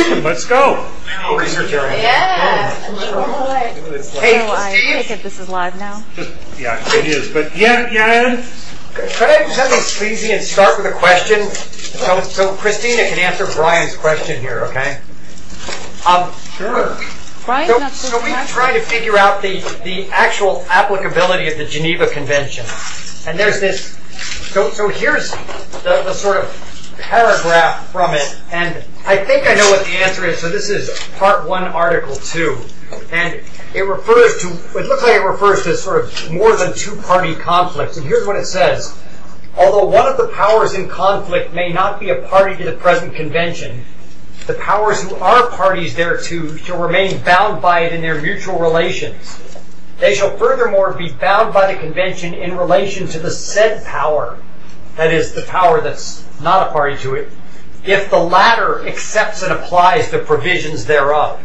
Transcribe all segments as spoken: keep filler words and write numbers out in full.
Let's go. Research area. Yeah. Hey, So I Steve, take it this is live now? Just, yeah, it is. But yeah, yeah, Ed? could I do something sleazy and start with a question? So, so Christina can answer Brian's question here, okay? Um, Sure. Brian's so, not so supposed we've to been have trying to this. figure out the, the actual applicability of the Geneva Convention. And there's this, so, so here's the, the sort of paragraph from it. And I think I know what the answer is. So this is part one, article two. And it refers to, it looks like it refers to sort of more than two-party conflicts. And here's what it says. Although one of the powers in conflict may not be a party to the present convention, the powers who are parties thereto shall remain bound by it in their mutual relations. They shall furthermore be bound by the convention in relation to the said power, that is, the power that's not a party to it, if the latter accepts and applies the provisions thereof.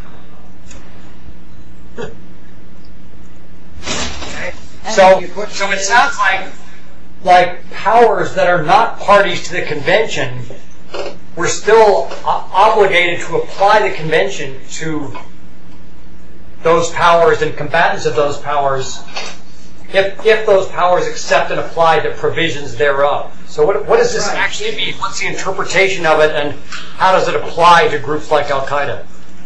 Okay. So, so it sounds like, like powers that are not parties to the convention, we're still o- obligated to apply the convention to those powers and combatants of those powers if, if those powers accept and apply the provisions thereof. So what, what does this Right. actually mean? What's the interpretation of it, and how does it apply to groups like Al-Qaeda?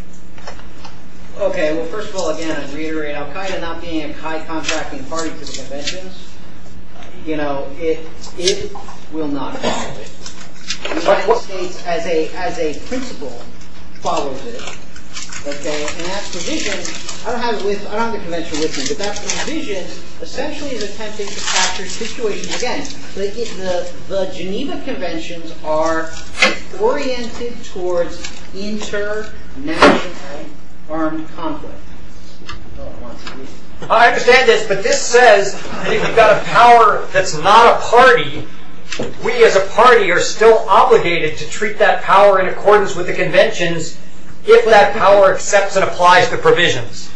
Okay, well, first of all, again, I'd reiterate, Al-Qaeda not being a high contracting party to the conventions, you know, it it will not follow it. The United what- States, as a as a principle, follows it. Okay, and that provision, I don't have it with, I don't have the convention with me, but that provision essentially is attempting to capture situations. Again, the the, the Geneva Conventions are oriented towards international armed conflict. Oh, I want to read it. I understand this, but this says that if you've got a power that's not a party, we as a party are still obligated to treat that power in accordance with the conventions if that power accepts and applies the provisions.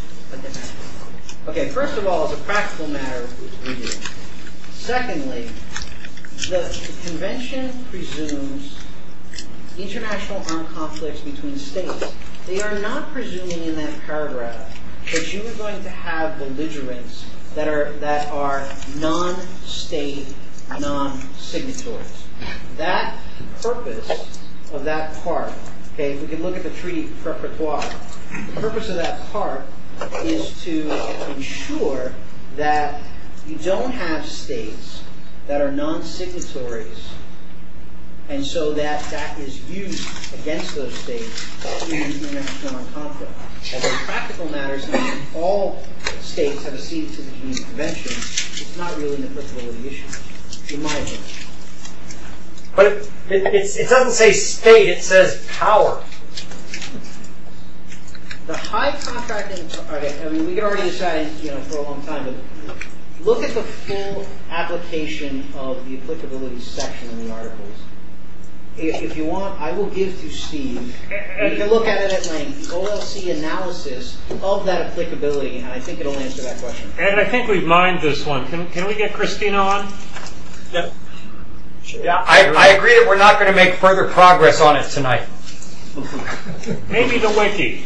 Okay, first of all, as a practical matter, we do. Secondly, the, the convention presumes international armed conflicts between states. They are not presuming in that paragraph that you are going to have belligerents that are that are non-state, non-signatories. That purpose of that part, okay, if we can look at the treaty preparatory, the purpose of that part is to ensure that you don't have states that are non-signatories, and so that that is used against those states in international armed conflict. As a practical matter, since all states have acceded to the Geneva Convention, it's not really an applicability issue, in my opinion. But it, it, it's, it doesn't say state, it says power. The high contracting, okay, I mean, we could already decide, you know, for a long time, but look at the full application of the applicability section in the articles. If, if you want, I will give to Steve. You can look at it at length, the O L C analysis of that applicability, and I think it'll answer that question. And I think we've mined this one. Can, can we get Christina on? Yep. Yeah, I, I agree that we're not going to make further progress on it tonight. Maybe the wiki.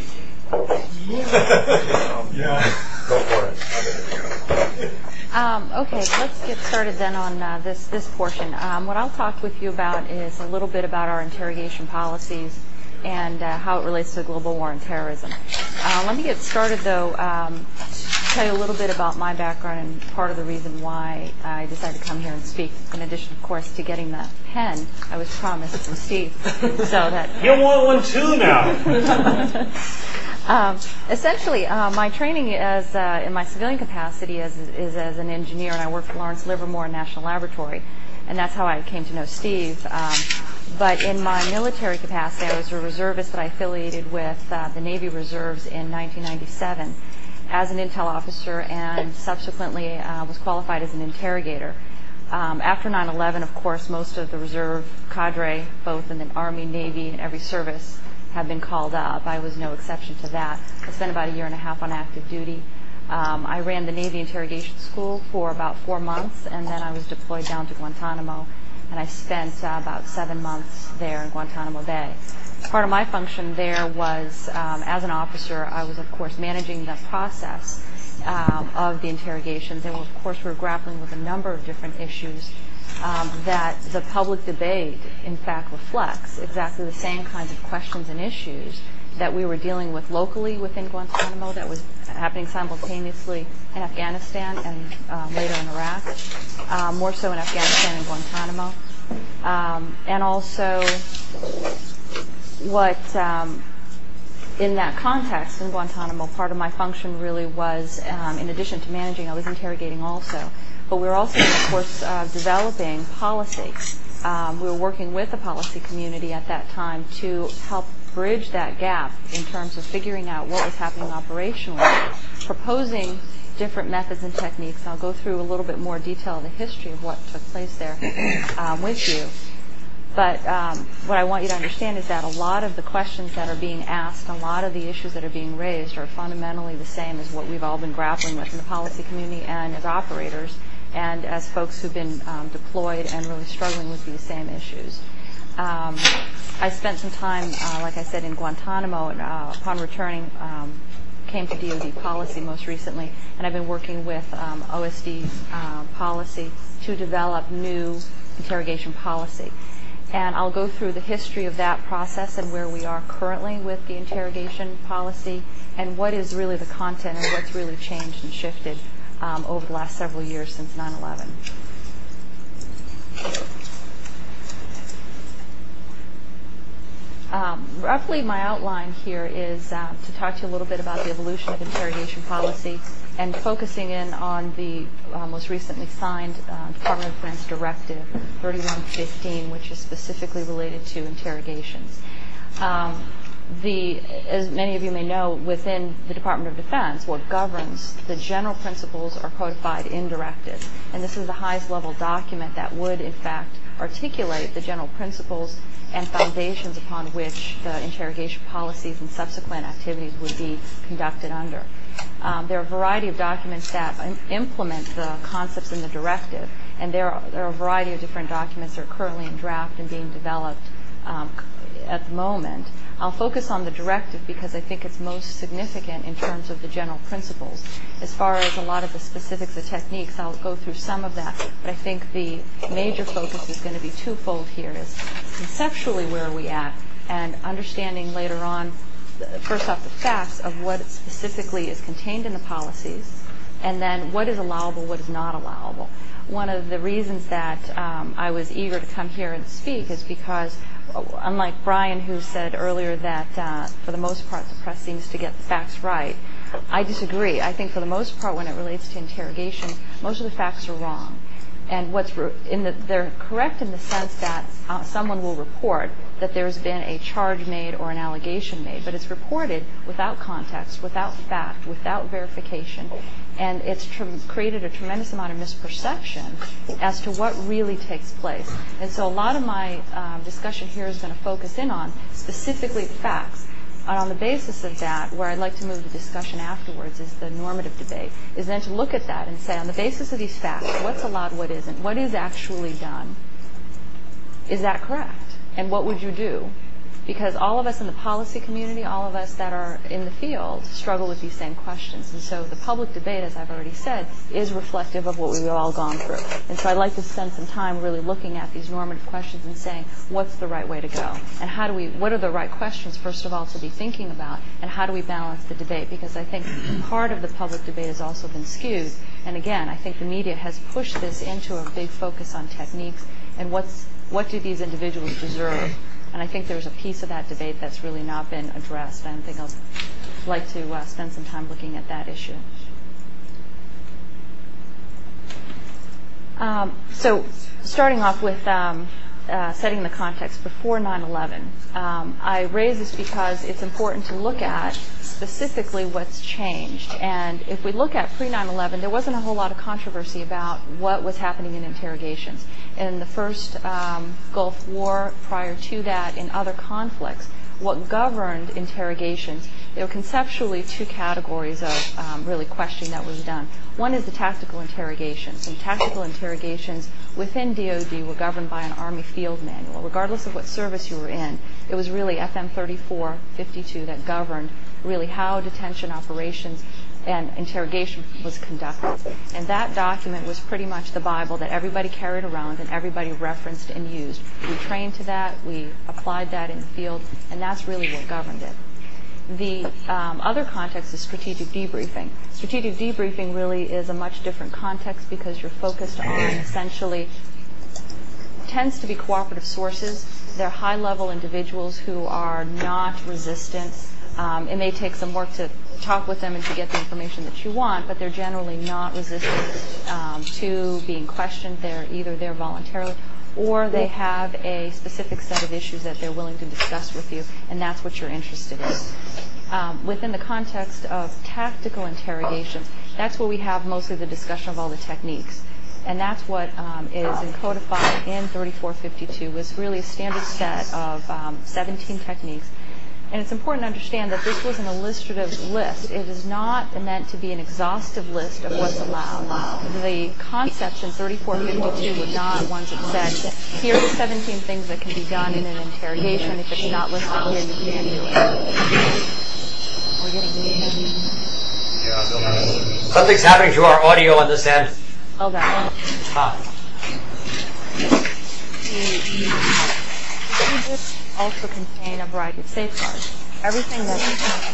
Yeah. Go for it. Um, okay, let's get started then on uh, this this portion. Um, what I'll talk with you about is a little bit about our interrogation policies and uh, how it relates to the global war on terrorism. Uh, let me get started, though, um, to tell you a little bit about my background and part of the reason why I decided to come here and speak, in addition, of course, to getting the pen I was promised from Steve. So that You want one too now. Um, essentially, uh, my training as uh, in my civilian capacity is, is as an engineer, and I work for Lawrence Livermore National Laboratory, and that's how I came to know Steve. Um, but in my military capacity, I was a reservist that I affiliated with uh, the Navy Reserves in nineteen ninety-seven as an intel officer, and subsequently uh, was qualified as an interrogator. Um, after nine eleven, of course, most of the reserve cadre, both in the Army, Navy, and every service, have been called up. I was no exception to that. I spent about a year and a half on active duty. Um, I ran the Navy Interrogation School for about four months, and then I was deployed down to Guantanamo, and I spent uh, about seven months there in Guantanamo Bay. part of my function there was, um, as an officer, I was, of course, managing the process um, of the interrogations. And, of course, we were grappling with a number of different issues um, that the public debate, in fact, reflects exactly the same kinds of questions and issues that we were dealing with locally within Guantanamo, that was happening simultaneously in Afghanistan and um, later in Iraq, um, more so in Afghanistan and Guantanamo. Um, and also what, um, in that context in Guantanamo, part of my function really was, um, in addition to managing, I was interrogating also. But we were also, of course, uh, developing policy. Um, we were working with the policy community at that time to help bridge that gap in terms of figuring out what was happening operationally, proposing different methods and techniques. I'll go through a little bit more detail of the history of what took place there um, with you. But um, what I want you to understand is that a lot of the questions that are being asked, a lot of the issues that are being raised are fundamentally the same as what we've all been grappling with in the policy community and as operators and as folks who've been um, deployed and really struggling with these same issues. Um, I spent some time, uh, like I said, in Guantanamo, and uh, upon returning, um, came to D O D policy most recently, and I've been working with um, O S D uh, policy to develop new interrogation policy. And I'll go through the history of that process and where we are currently with the interrogation policy and what is really the content and what's really changed and shifted um, over the last several years since nine eleven. Um, roughly, my outline here is uh, to talk to you a little bit about the evolution of interrogation policy and focusing in on the uh, most recently signed uh, Department of Defense Directive thirty-one fifteen, which is specifically related to interrogations. Um, the, as many of you may know, within the Department of Defense, what governs the general principles are codified in directives. And this is the highest level document that would, in fact, articulate the general principles and foundations upon which the interrogation policies and subsequent activities would be conducted under. Um, there are a variety of documents that im- implement the concepts in the directive, and there are, there are a variety of different documents that are currently in draft and being developed um, at the moment. I'll focus on the directive because I think it's most significant in terms of the general principles. As far as a lot of the specifics of techniques, I'll go through some of that, but I think the major focus is going to be twofold here, is conceptually where are we at, and understanding later on, first off, the facts of what specifically is contained in the policies, and then what is allowable, what is not allowable. One of the reasons that um, I was eager to come here and speak is because, unlike Brian, who said earlier that uh, for the most part the press seems to get the facts right, I disagree. I think for the most part when it relates to interrogation, most of the facts are wrong. And what's re- in the, they're correct in the sense that uh, someone will report that there's been a charge made or an allegation made, but it's reported without context, without fact, without verification, and it's tr- created a tremendous amount of misperception as to what really takes place. And so a lot of my um, discussion here is going to focus in on specifically the facts. And on the basis of that, where I'd like to move the discussion afterwards is the normative debate, is then to look at that and say, on the basis of these facts, what's allowed, what isn't, what is actually done, is that correct? And what would you do? Because all of us in the policy community, all of us that are in the field, struggle with these same questions. And so the public debate, as I've already said, is reflective of what we've all gone through. And so I'd like to spend some time really looking at these normative questions and saying, what's the right way to go? And how do we, what are the right questions, first of all, to be thinking about? And how do we balance the debate? Because I think part of the public debate has also been skewed. And again, I think the media has pushed this into a big focus on techniques and what's, what do these individuals deserve? And I think there's a piece of that debate that's really not been addressed. I think I'd like to uh, spend some time looking at that issue. Um, so starting off with um, uh, setting the context before nine eleven, um, I raise this because it's important to look at specifically what's changed. And if we look at pre nine eleven, there wasn't a whole lot of controversy about what was happening in interrogations. In the first um, Gulf War, prior to that, in other conflicts, what governed interrogations there were conceptually two categories of um, really questioning that was done. One is the tactical interrogations, and tactical interrogations within D O D were governed by an Army field manual. Regardless of what service you were in, it was really F M thirty-four fifty-two that governed really how detention operations and interrogation was conducted. And that document was pretty much the Bible that everybody carried around and everybody referenced and used. We trained to that, we applied that in the field, and that's really what governed it. The um, other context is strategic debriefing. Strategic debriefing really is a much different context because you're focused on essentially, tends to be cooperative sources. They're high-level individuals who are not resistant. Um, it may take some work to talk with them and to get the information that you want, but they're generally not resistant um, to being questioned. They're either there voluntarily or they have a specific set of issues that they're willing to discuss with you, and that's what you're interested in. Um, within the context of tactical interrogations, that's where we have mostly the discussion of all the techniques. And that's what um, is encodified in thirty-four fifty-two. It's really a standard set of um, seventeen techniques. And it's important to understand that this was an illustrative list. It is not meant to be an exhaustive list of what's allowed. The concepts in thirty-four fifty-two were not ones that said, here are the seventeen things that can be done in an interrogation. If it's not listed here, you can't do it. We're getting Something's happening to our audio on this end. Oh, that one. Ah. Procedures also contain a variety of safeguards. Everything that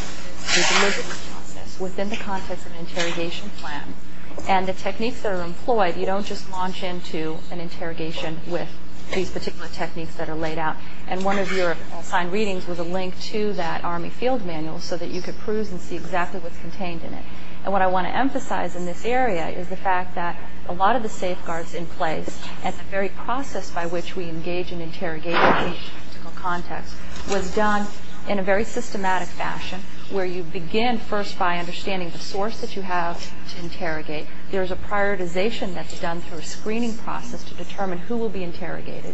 is a deliberate process within the context of an interrogation plan. And the techniques that are employed, you don't just launch into an interrogation with these particular techniques that are laid out. And one of your assigned readings was a link to that Army field manual so that you could peruse and see exactly what's contained in it. And what I want to emphasize in this area is the fact that a lot of the safeguards in place and the very process by which we engage in interrogation in a practical context was done in a very systematic fashion where you begin first by understanding the source that you have to interrogate. There's a prioritization that's done through a screening process to determine who will be interrogated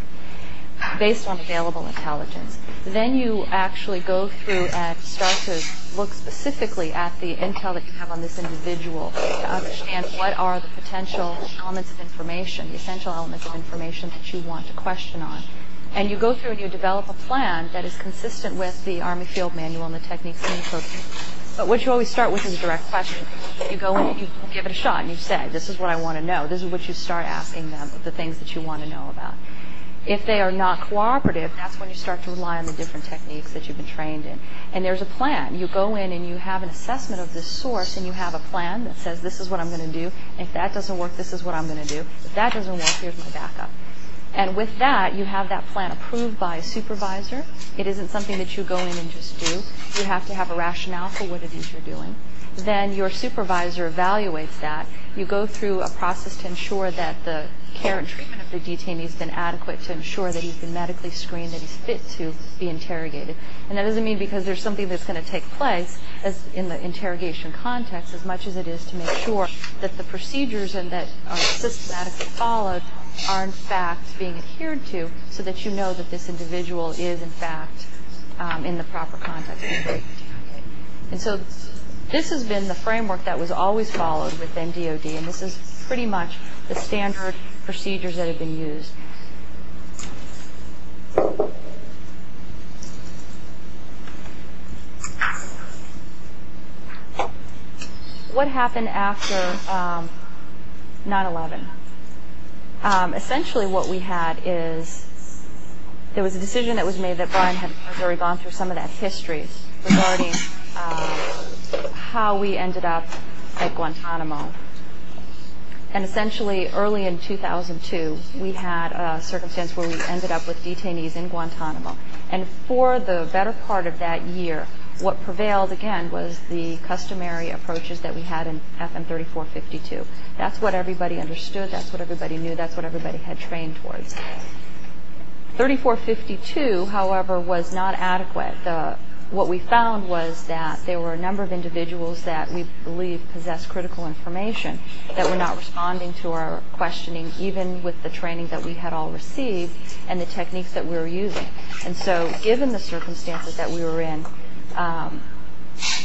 based on available intelligence. Then you actually go through and start to look specifically at the intel that you have on this individual to understand what are the potential elements of information, the essential elements of information that you want to question on. And you go through and you develop a plan that is consistent with the Army Field Manual and the techniques in the program. But what you always start with is a direct question. You go in and you give it a shot and you say, this is what I want to know. This is what you start asking them, the things that you want to know about. If they are not cooperative, that's when you start to rely on the different techniques that you've been trained in. And there's a plan. You go in and you have an assessment of this source and you have a plan that says this is what I'm going to do. And if that doesn't work, this is what I'm going to do. If that doesn't work, here's my backup. And with that, you have that plan approved by a supervisor. It isn't something that you go in and just do. You have to have a rationale for what it is you're doing. Then your supervisor evaluates that. You go through a process to ensure that the care and treatment of the detainee has been adequate to ensure that he's been medically screened, that he's fit to be interrogated. And that doesn't mean because there's something that's going to take place as in the interrogation context as much as it is to make sure that the procedures and that are systematically followed are in fact being adhered to so that you know that this individual is in fact um, in the proper context. And so this has been the framework that was always followed within D O D, and this is pretty much the standard procedures that have been used. What happened after um, nine eleven? Um, essentially what we had is there was a decision that was made that Brian had already gone through some of that history regarding uh, how we ended up at Guantanamo. And essentially, early in two thousand two, we had a circumstance where we ended up with detainees in Guantanamo. And for the better part of that year, what prevailed, again, was the customary approaches that we had in F M thirty-four fifty-two. That's what everybody understood. That's what everybody knew. That's what everybody had trained towards. thirty-four fifty-two, however, was not adequate. The What we found was that there were a number of individuals that we believe possessed critical information that were not responding to our questioning, even with the training that we had all received and the techniques that we were using. And so, given the circumstances that we were in, um,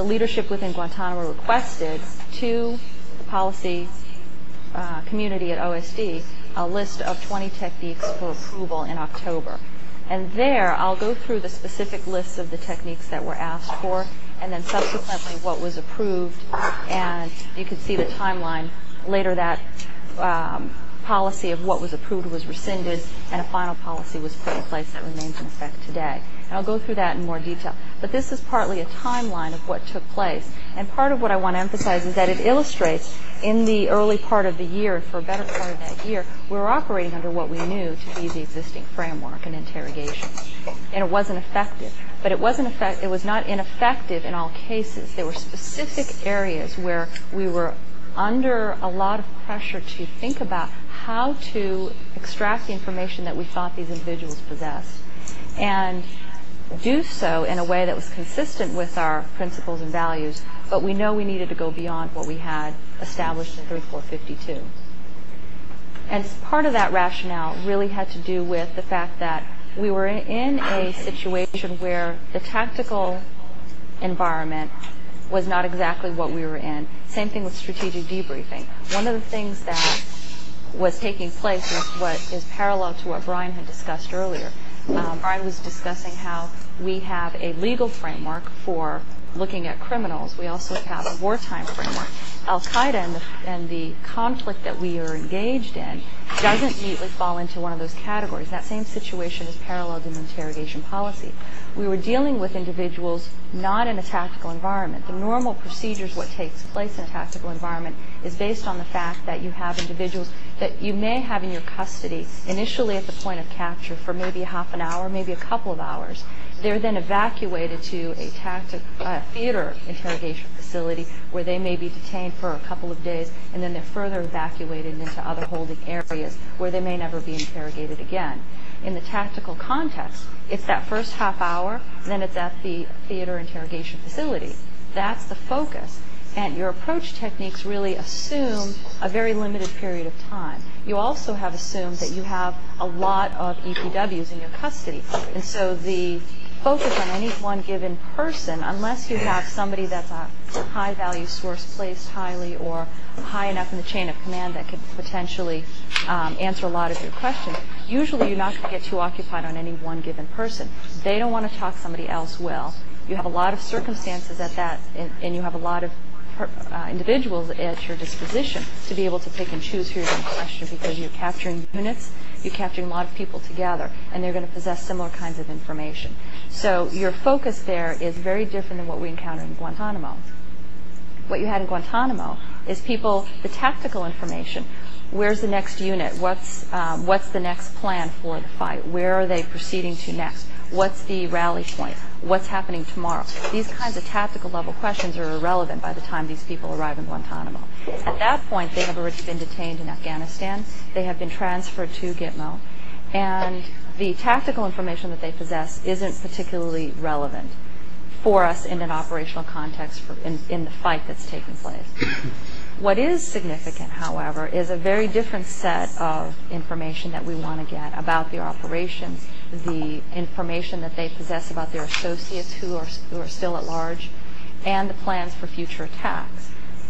the leadership within Guantanamo requested to the policy uh, community at O S D a list of twenty techniques for approval in October. And there, I'll go through the specific lists of the techniques that were asked for, and then subsequently what was approved, and you can see the timeline. Later that um, policy of what was approved was rescinded, and a final policy was put in place that remains in effect today. And I'll go through that in more detail. But this is partly a timeline of what took place, and part of what I want to emphasize is that it illustrates in the early part of the year, for a better part of that year, we were operating under what we knew to be the existing framework and interrogation. And it wasn't effective. But it wasn't effect- it was not ineffective in all cases. There were specific areas where we were under a lot of pressure to think about how to extract the information that we thought these individuals possessed, and do so in a way that was consistent with our principles and values, but we know we needed to go beyond what we had established in thirty-four fifty-two. And part of that rationale really had to do with the fact that we were in a situation where the tactical environment was not exactly what we were in. Same thing with strategic debriefing. One of the things that was taking place is what is parallel to what Brian had discussed earlier. Um, Brian was discussing how we have a legal framework for looking at criminals. We also have a wartime framework. Al-Qaeda and the, and the conflict that we are engaged in doesn't neatly fall into one of those categories. That same situation is paralleled in interrogation policy. We were dealing with individuals not in a tactical environment. The normal procedures, what takes place in a tactical environment, is based on the fact that you have individuals that you may have in your custody initially at the point of capture for maybe half an hour, maybe a couple of hours. They're then evacuated to a tactic, uh, theater interrogation facility where they may be detained for a couple of days, and then they're further evacuated into other holding areas where they may never be interrogated again. In the tactical context, it's that first half hour, then it's at the theater interrogation facility. That's the focus. And your approach techniques really assume a very limited period of time. You also have assumed that you have a lot of E P Ws in your custody. And so the focus on any one given person, unless you have somebody that's a high-value source placed highly or high enough in the chain of command that could potentially um, answer a lot of your questions, usually you're not going to get too occupied on any one given person. They don't want to talk, somebody else will. You have a lot of circumstances at that, and, and you have a lot of uh, individuals at your disposition to be able to pick and choose who you're going to question, because you're capturing units, you're capturing a lot of people together, and they're going to possess similar kinds of information. So your focus there is very different than what we encountered in Guantanamo. What you had in Guantanamo is people, the tactical information. Where's the next unit? What's um, what's the next plan for the fight? Where are they proceeding to next? What's the rally point? What's happening tomorrow? These kinds of tactical level questions are irrelevant by the time these people arrive in Guantanamo. At that point, they have already been detained in Afghanistan. They have been transferred to Gitmo. And the tactical information that they possess isn't particularly relevant for us in an operational context for in, in the fight that's taking place. What is significant, however, is a very different set of information that we want to get about their operations, the information that they possess about their associates who are, who are still at large, and the plans for future attacks.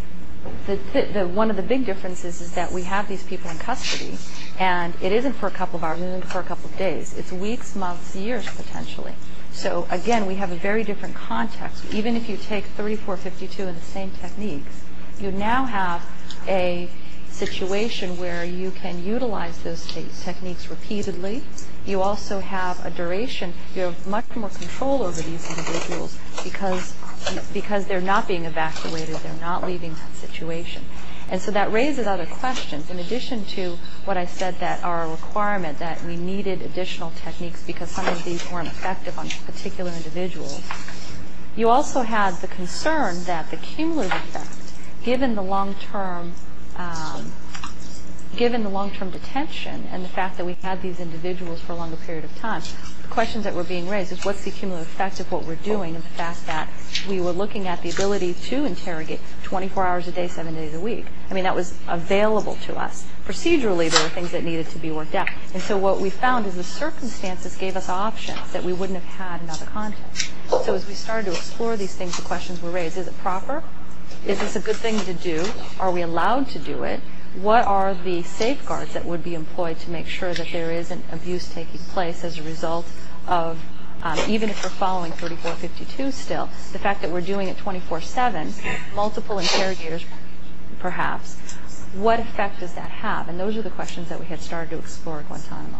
The, the, the, one of the big differences is that we have these people in custody, and it isn't for a couple of hours, it isn't for a couple of days. It's weeks, months, years, potentially. So, again, we have a very different context. Even if you take thirty-four fifty-two and the same techniques, you now have a situation where you can utilize those te- techniques repeatedly. You also have a duration. You have much more control over these individuals because because they're not being evacuated, they're not leaving that situation. And so that raises other questions. In addition to what I said that are a requirement that we needed additional techniques because some of these weren't effective on particular individuals, you also had the concern that the cumulative effect, given the long-term um, given the long-term detention and the fact that we had these individuals for a longer period of time, the questions that were being raised is what's the cumulative effect of what we're doing, and the fact that we were looking at the ability to interrogate twenty-four hours a day, seven days a week. I mean, that was available to us. Procedurally, there were things that needed to be worked out. And so what we found is the circumstances gave us options that we wouldn't have had in other contexts. So as we started to explore these things, the questions were raised. Is it proper? Is this a good thing to do? Are we allowed to do it? What are the safeguards that would be employed to make sure that there isn't abuse taking place as a result of, um, even if we're following thirty-four fifty-two still, the fact that we're doing it twenty-four seven, multiple interrogators perhaps, what effect does that have? And those are the questions that we had started to explore at Guantanamo.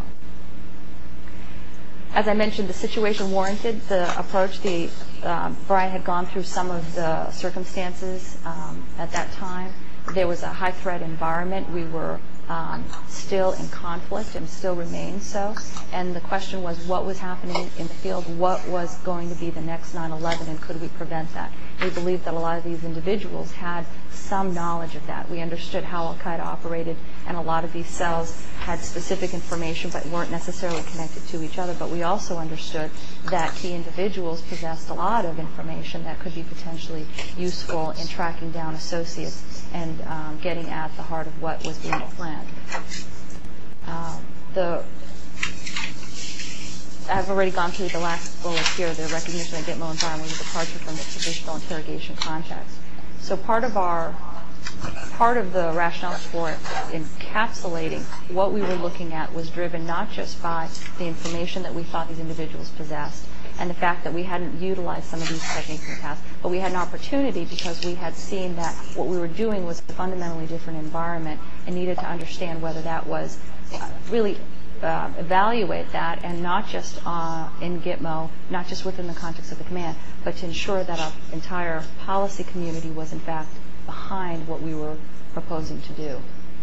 As I mentioned, the situation warranted the approach. The, um, Brian had gone through some of the circumstances um, at that time. There was a high-threat environment. We were um, still in conflict and still remain so. And the question was, what was happening in the field? What was going to be the next nine eleven, and could we prevent that? We believed that a lot of these individuals had some knowledge of that. We understood how Al-Qaeda operated, and a lot of these cells had specific information but weren't necessarily connected to each other. But we also understood that key individuals possessed a lot of information that could be potentially useful in tracking down associates and um, getting at the heart of what was being planned. Uh, the I've already gone through the last bullet here, the recognition of Gitmo environment was a departure from the traditional interrogation context. So part of our, part of the rationale for encapsulating what we were looking at was driven not just by the information that we thought these individuals possessed and the fact that we hadn't utilized some of these techniques in the past, but we had an opportunity because we had seen that what we were doing was a fundamentally different environment and needed to understand whether that was uh, really Uh, evaluate that, and not just uh, in Gitmo, not just within the context of the command, but to ensure that our entire policy community was in fact behind what we were proposing to do.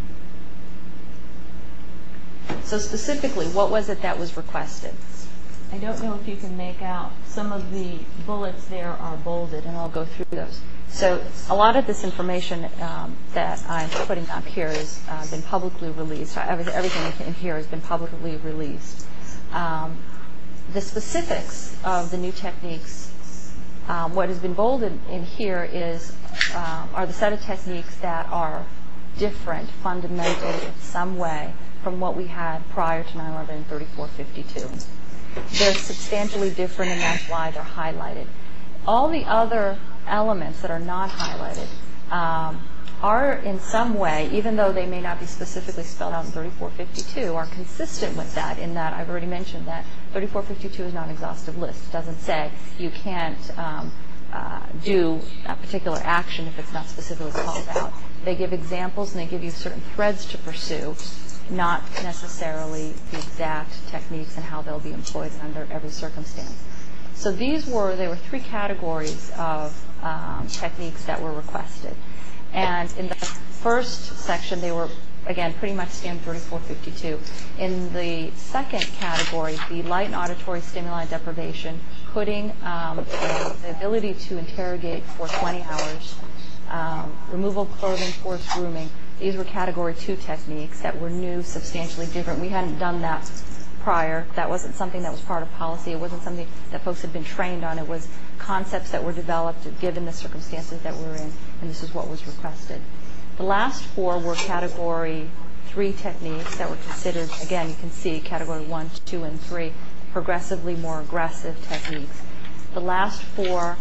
So specifically, what was it that was requested? I don't know if you can make out. Some of the bullets there are bolded, and I'll go through those. So a lot of this information um, that I'm putting up here has uh, been publicly released. Everything in here has been publicly released. Um, the specifics of the new techniques, um, what has been bolded in here is uh, are the set of techniques that are different fundamentally in some way from what we had prior to nine eleven and thirty-four fifty-two. They're substantially different, and that's why they're highlighted. All the other elements that are not highlighted um, are in some way, even though they may not be specifically spelled out in thirty-four fifty-two, are consistent with that in that I've already mentioned that thirty-four fifty-two is not an exhaustive list. It doesn't say you can't um, uh, do a particular action if it's not specifically called out. They give examples and they give you certain threads to pursue, not necessarily the exact techniques and how they'll be employed under every circumstance. So these were, there were three categories of um, techniques that were requested. And in the first section, they were, again, pretty much standard thirty-four fifty-two. In the second category, the light and auditory stimuli deprivation, putting um, uh, the ability to interrogate for twenty hours, um, removal of clothing, forced grooming, these were category two techniques that were new, substantially different. We hadn't done that prior. That wasn't something that was part of policy. It wasn't something that folks had been trained on. It was concepts that were developed given the circumstances that we're in, and this is what was requested. The last four were category three techniques that were considered, again, you can see category one, two, and three, progressively more aggressive techniques. The last four,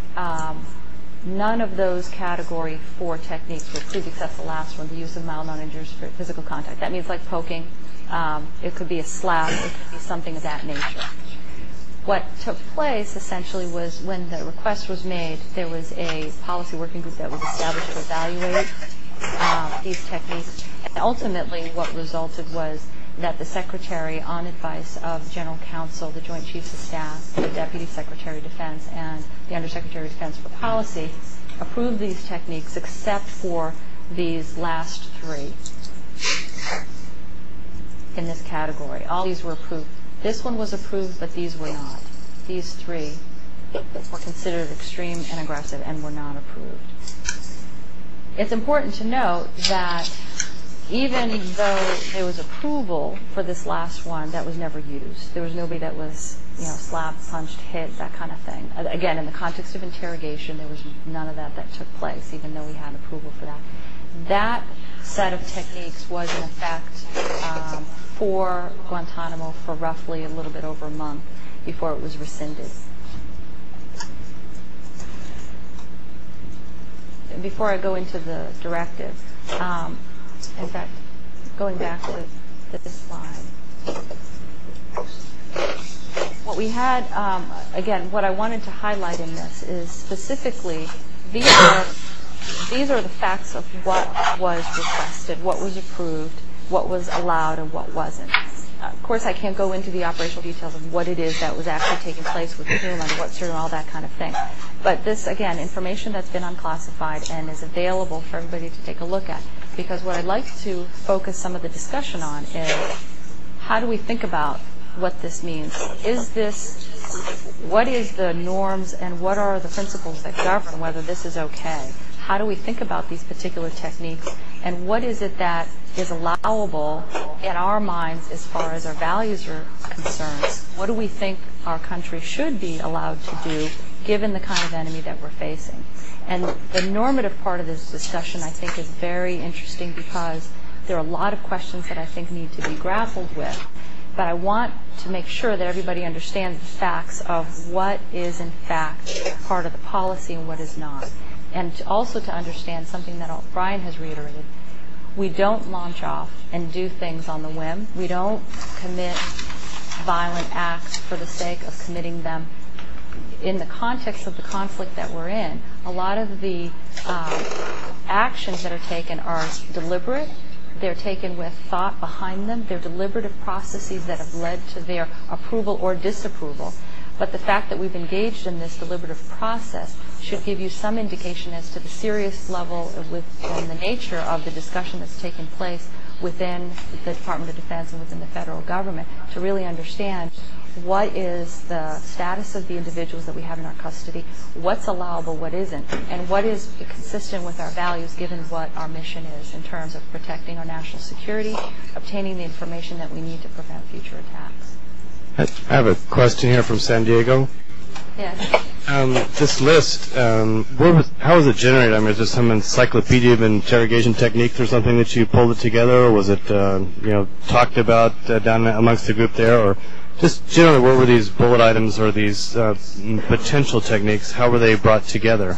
um, none of those category four techniques were approved except the last one, the use of mild non-injurious physical contact. That means like poking. Um, it could be a slap. It could be something of that nature. What took place essentially was when the request was made, there was a policy working group that was established to evaluate um, these techniques. And ultimately what resulted was that the Secretary, on advice of General Counsel, the Joint Chiefs of Staff, the Deputy Secretary of Defense, and the Undersecretary of Defense for Policy, approved these techniques except for these last three in this category. All these were approved. This one was approved, but these were not. These three were considered extreme and aggressive and were not approved. It's important to note that even though there was approval for this last one, that was never used. There was nobody that was, you know, slapped, punched, hit, that kind of thing. Again, in the context of interrogation, there was none of that that took place, even though we had approval for that. That set of techniques was in effect um, for Guantanamo for roughly a little bit over a month before it was rescinded. before I go into the directive, um, in fact, going back to this slide, what we had, um, again, what I wanted to highlight in this is specifically these are these are the facts of what was requested, what was approved, what was allowed, and what wasn't. Uh, of course, I can't go into the operational details of what it is that was actually taking place with whom and what sort of all that kind of thing. But this, again, information that's been unclassified and is available for everybody to take a look at. Because what I'd like to focus some of the discussion on is how do we think about what this means? Is this, what is the norms and what are the principles that govern whether this is okay? How do we think about these particular techniques, and what is it that is allowable in our minds as far as our values are concerned? What do we think our country should be allowed to do given the kind of enemy that we're facing? And the normative part of this discussion, I think, is very interesting because there are a lot of questions that I think need to be grappled with. But I want to make sure that everybody understands the facts of what is, in fact, part of the policy and what is not. And to also to understand something that Brian has reiterated. We don't launch off and do things on the whim. We don't commit violent acts for the sake of committing them. In the context of the conflict that we're in, a lot of the uh, actions that are taken are deliberate. They're taken with thought behind them. They're deliberative processes that have led to their approval or disapproval. But the fact that we've engaged in this deliberative process should give you some indication as to the serious level of with, and the nature of the discussion that's taking place within the Department of Defense and within the federal government to really understand what is the status of the individuals that we have in our custody, what's allowable, what isn't, and what is consistent with our values given what our mission is in terms of protecting our national security, obtaining the information that we need to prevent future attacks. I have a question here from San Diego. Yes. Um, this list, um, where was, how was it generated? I mean, is there some encyclopedia of interrogation techniques or something that you pulled it together, or was it, uh, you know, talked about uh, down amongst the group there, or just generally, where were these bullet items or these uh, potential techniques? How were they brought together?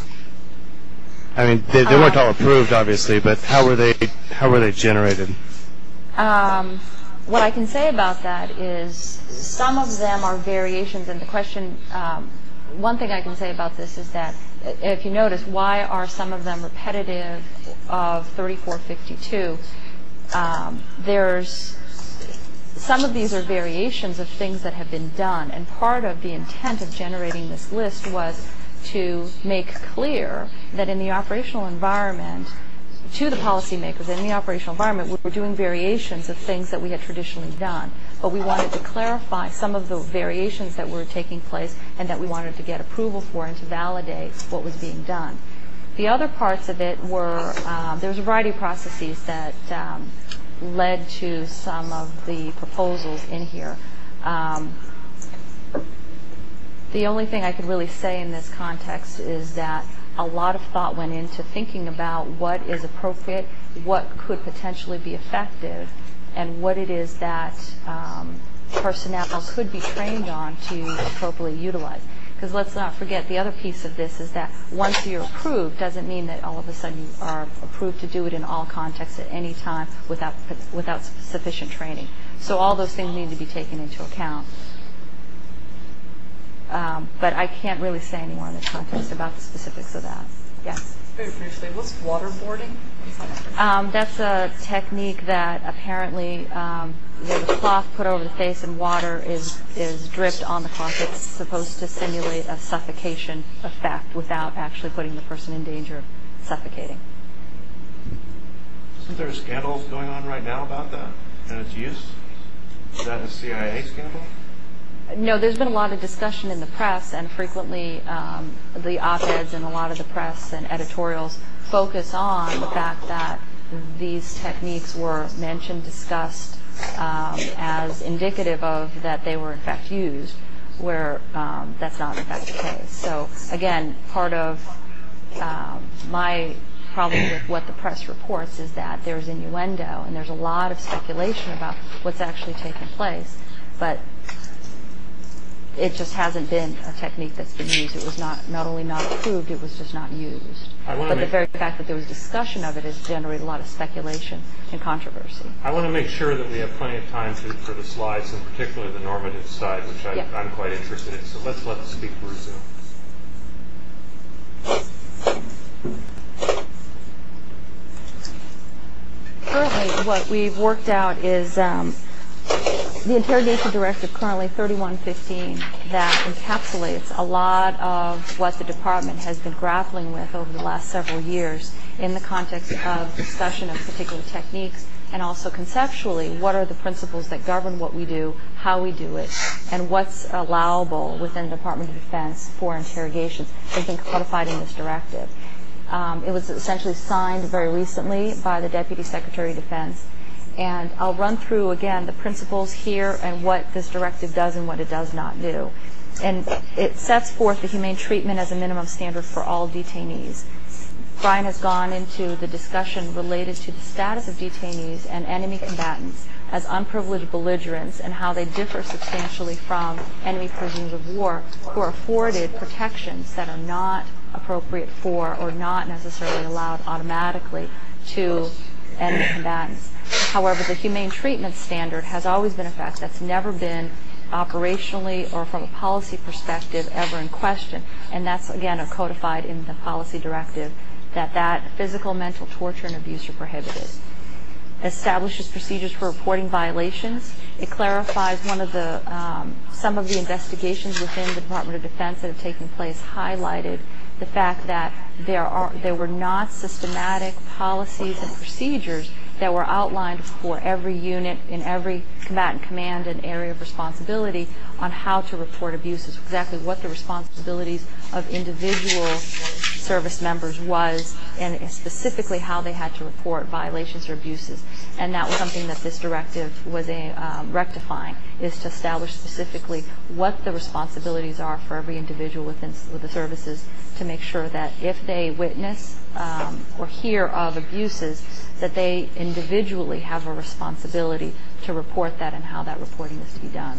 I mean, they, they weren't all approved, obviously, but how were they? How were they generated? Um, what I can say about that is some of them are variations, and the question. Um, one thing I can say about this is that if you notice, why are some of them repetitive of thirty-four fifty-two? Um, there's some of these are variations of things that have been done, and part of the intent of generating this list was to make clear that in the operational environment, to the policymakers in the operational environment, we were doing variations of things that we had traditionally done. But we wanted to clarify some of the variations that were taking place and that we wanted to get approval for and to validate what was being done. The other parts of it were, um, there was a variety of processes that um, led to some of the proposals in here. Um, the only thing I could really say in this context is that a lot of thought went into thinking about what is appropriate, what could potentially be effective, and what it is that um, personnel could be trained on to appropriately utilize. Because let's not forget, the other piece of this is that once you're approved doesn't mean that all of a sudden you are approved to do it in all contexts at any time without without sufficient training. So all those things need to be taken into account. Um, but I can't really say any more in this context about the specifics of that. Yes? Very briefly, what's waterboarding? Um, that's a technique that apparently um, there's a cloth put over the face and water is, is dripped on the cloth. It's supposed to simulate a suffocation effect without actually putting the person in danger of suffocating. Isn't there scandals going on right now about that and its use? Is that a C I A scandal? No, there's been a lot of discussion in the press, and frequently um, the op-eds and a lot of the press and editorials focus on the fact that these techniques were mentioned, discussed um, as indicative of that they were in fact used, where um, that's not in fact the case. So again, part of um, my problem with what the press reports is that there's innuendo and there's a lot of speculation about what's actually taking place. But it just hasn't been a technique that's been used. It was not not only not approved, it was just not used. I wanna But the make- very fact that there was discussion of it has generated a lot of speculation and controversy. I want to make sure that we have plenty of time to, for the slides, and particularly the normative side, which I, Yeah. I'm quite interested in. So let's let the speaker resume. Currently, what we've worked out is um, the interrogation directive, currently thirty-one fifteen, that encapsulates a lot of what the department has been grappling with over the last several years in the context of discussion of particular techniques, and also conceptually, what are the principles that govern what we do, how we do it, and what's allowable within the Department of Defense for interrogations has been codified in this directive. Um, it was essentially signed very recently by the Deputy Secretary of Defense. And I'll run through, again, the principles here and what this directive does and what it does not do. And it sets forth the humane treatment as a minimum standard for all detainees. Brian has gone into the discussion related to the status of detainees and enemy combatants as unprivileged belligerents and how they differ substantially from enemy prisoners of war who are afforded protections that are not appropriate for or not necessarily allowed automatically to enemy combatants. However, the humane treatment standard has always been a fact. That's never been operationally or from a policy perspective ever in question. And that's, again, codified in the policy directive, that that physical, mental torture, and abuse are prohibited. Establishes procedures for reporting violations. It clarifies one of the, um, some of the investigations within the Department of Defense that have taken place highlighted the fact that there are there were not systematic policies and procedures that were outlined for every unit in every combatant command and area of responsibility on how to report abuses, exactly what the responsibilities of individual service members was, and specifically how they had to report violations or abuses. And that was something that this directive was a, um, rectifying, is to establish specifically what the responsibilities are for every individual within with the services, to make sure that if they witness um, or hear of abuses, that they individually have a responsibility to report that and how that reporting is to be done.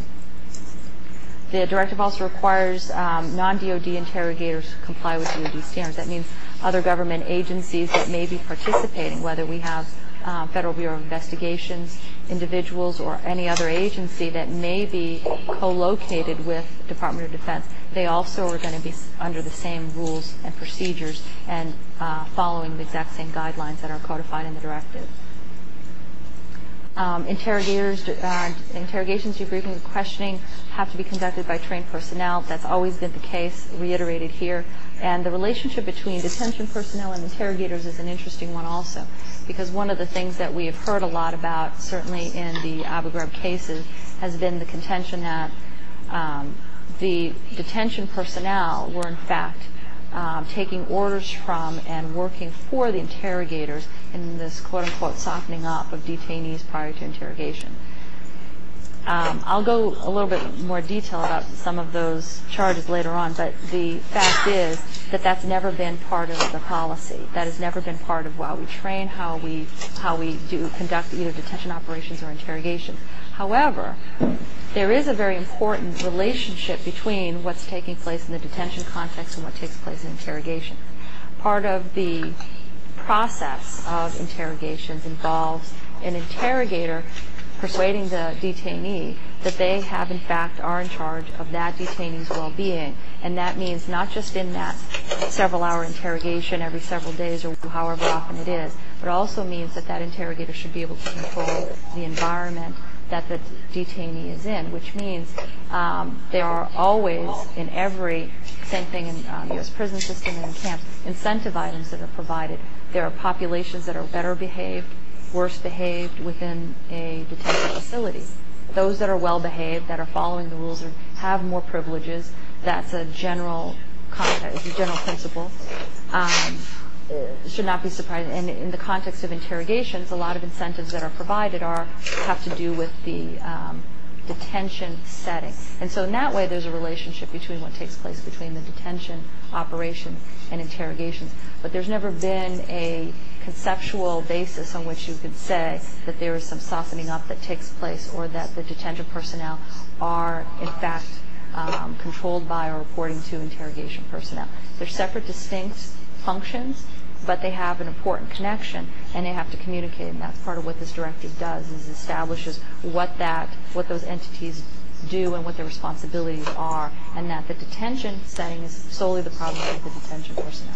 The directive also requires um, non-D O D interrogators to comply with D O D standards. That means other government agencies that may be participating, whether we have uh, Federal Bureau of Investigations, individuals, or any other agency that may be co-located with Department of Defense, they also are going to be under the same rules and procedures and uh, following the exact same guidelines that are codified in the directive. Um, interrogators, uh, interrogations, debriefing, and questioning have to be conducted by trained personnel. That's always been the case, reiterated here. And the relationship between detention personnel and interrogators is an interesting one also, because one of the things that we have heard a lot about, certainly in the Abu Ghraib cases, has been the contention that um, the detention personnel were in fact Um, taking orders from and working for the interrogators in this quote-unquote softening up of detainees prior to interrogation. Um, I'll go a little bit more detail about some of those charges later on, but the fact is that that's never been part of the policy. That has never been part of how we train, how we how we do conduct either detention operations or interrogations. However, there is a very important relationship between what's taking place in the detention context and what takes place in interrogation. Part of the process of interrogations involves an interrogator persuading the detainee that they have, in fact, are in charge of that detainee's well-being. And that means not just in that several-hour interrogation every several days or however often it is, but also means that that interrogator should be able to control the environment that the detainee is in, which means um, there are always, in every, same thing in um, U S prison system and in camps, incentive items that are provided. There are populations that are better behaved, worse behaved within a detention facility. Those that are well behaved, that are following the rules, or have more privileges. That's a general context, a general principle. Um, should not be surprising. And in the context of interrogations, a lot of incentives that are provided are have to do with the um, detention setting. And so in that way, there's a relationship between what takes place between the detention operation and interrogations. But there's never been a conceptual basis on which you could say that there is some softening up that takes place, or that the detention personnel are, in fact, um, controlled by or reporting to interrogation personnel. They're separate, distinct functions, but they have an important connection, and they have to communicate. And that's part of what this directive does: is establishes what that, what those entities do and what their responsibilities are, and that the detention setting is solely the problem of the detention personnel.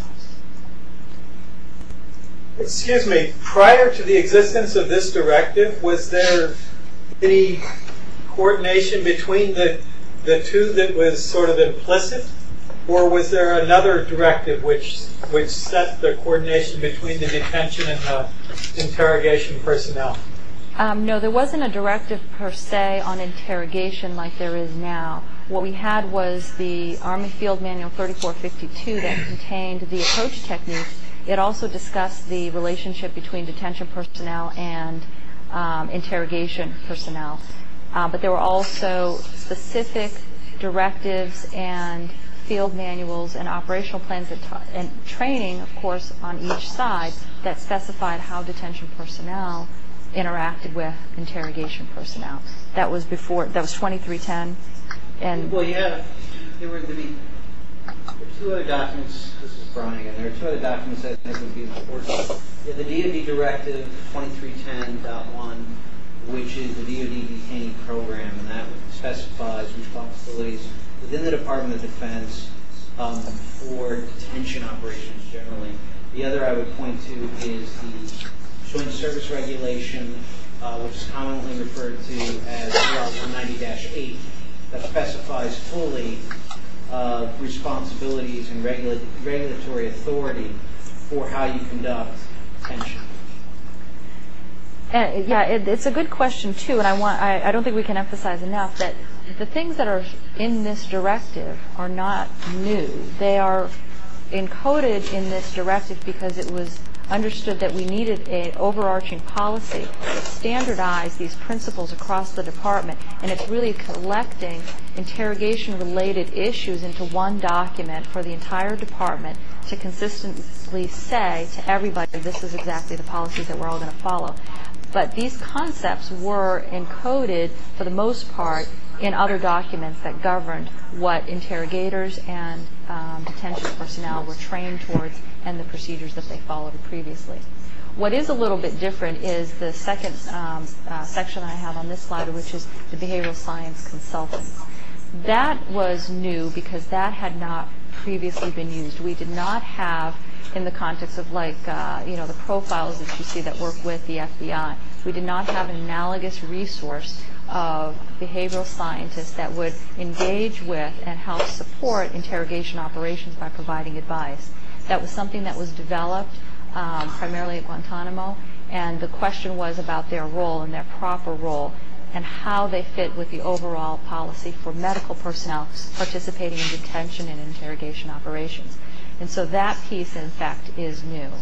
Excuse me, prior to the existence of this directive, was there any coordination between the, the two that was sort of implicit? Or was there another directive which, which set the coordination between the detention and the interrogation personnel? Um, no, there wasn't a directive per se on interrogation like there is now. What we had was the Army Field Manual thirty-four fifty-two that contained the approach techniques. It also discussed the relationship between detention personnel and um, interrogation personnel. Uh, but there were also specific directives and field manuals and operational plans that ta- and training, of course, on each side that specified how detention personnel interacted with interrogation personnel. That was before, that was twenty-three ten. And well, yeah, there were the, there were two other documents. This is Brian again. There are two other documents that I think would be important. Yeah, the D O D Directive twenty-three ten point one, which is the D O D detainee program, and that specifies responsibilities within the Department of Defense um, for detention operations generally. The other I would point to is the Joint Service Regulation, uh, which is commonly referred to as R one ninety dash eight, that specifies fully uh, responsibilities and regula- regulatory authority for how you conduct detention. Uh, yeah, it, it's a good question too, and I want I, I don't think we can emphasize enough that the things that are in this directive are not new. They are encoded in this directive because it was understood that we needed an overarching policy that standardized these principles across the department, and it's really collecting interrogation-related issues into one document for the entire department to consistently say to everybody, this is exactly the policies that we're all going to follow. But these concepts were encoded, for the most part, in other documents that governed what interrogators and um, detention personnel were trained towards and the procedures that they followed previously. What is a little bit different is the second um, uh, section I have on this slide, which is the behavioral science consultants. That was new because that had not previously been used. We did not have, in the context of like, uh, you know, the profiles that you see that work with the F B I, we did not have an analogous resource of behavioral scientists that would engage with and help support interrogation operations by providing advice. That was something that was developed um, primarily at Guantanamo, and the question was about their role and their proper role and how they fit with the overall policy for medical personnel participating in detention and interrogation operations. And so that piece, in fact, is new.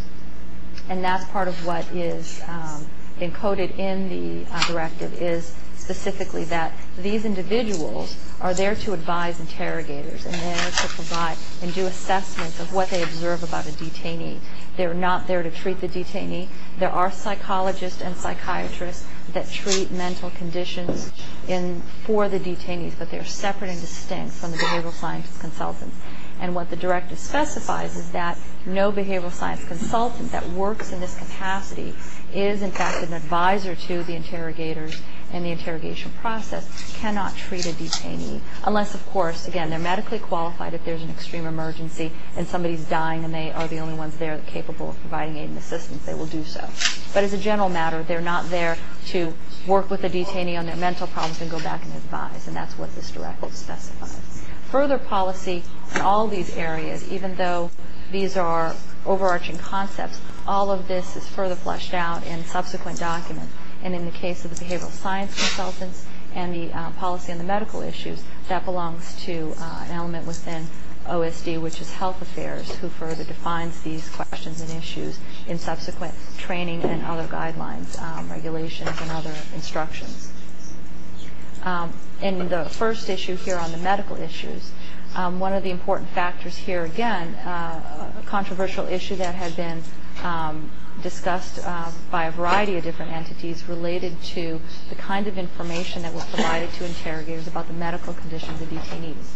And that's part of what is um, encoded in the uh, directive, is specifically that these individuals are there to advise interrogators and there to provide and do assessments of what they observe about a detainee. They're not there to treat the detainee. There are psychologists and psychiatrists that treat mental conditions in for the detainees, but they're separate and distinct from the behavioral science consultants. And what the directive specifies is that no behavioral science consultant that works in this capacity is, in fact, an advisor to the interrogators and the interrogation process, cannot treat a detainee unless, of course, again, they're medically qualified. If there's an extreme emergency and somebody's dying and they are the only ones there capable of providing aid and assistance, they will do so. But as a general matter, they're not there to work with the detainee on their mental problems and go back and advise, and that's what this directive specifies. Further policy in all these areas, even though these are overarching concepts, all of this is further fleshed out in subsequent documents. And in the case of the behavioral science consultants and the uh, policy on the medical issues, that belongs to uh, an element within O S D, which is health affairs, who further defines these questions and issues in subsequent training and other guidelines, um, regulations, and other instructions. Um, in the first issue here on the medical issues, Um, one of the important factors here, again, uh, a controversial issue that had been um, discussed uh, by a variety of different entities related to the kind of information that was provided to interrogators about the medical conditions of detainees.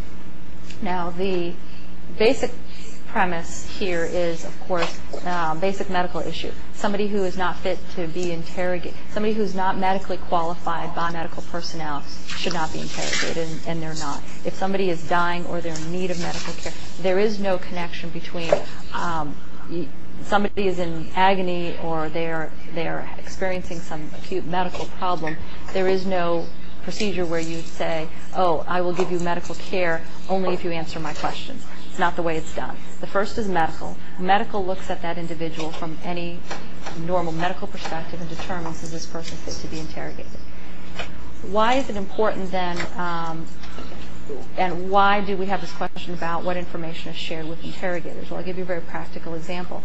Now, the basic premise here is, of course, um, basic medical issue. Somebody who is not fit to be interrogated, somebody who's not medically qualified by medical personnel should not be interrogated, and, and they're not. If somebody is dying or they're in need of medical care, there is no connection between um, somebody is in agony or they're they're experiencing some acute medical problem. There is no procedure where you say, oh, I will give you medical care only if you answer my questions. It's not the way it's done. The first is medical. Medical looks at that individual from any normal medical perspective and determines, is this person fit to be interrogated. Why is it important then, um, and why do we have this question about what information is shared with interrogators? Well, I'll give you a very practical example.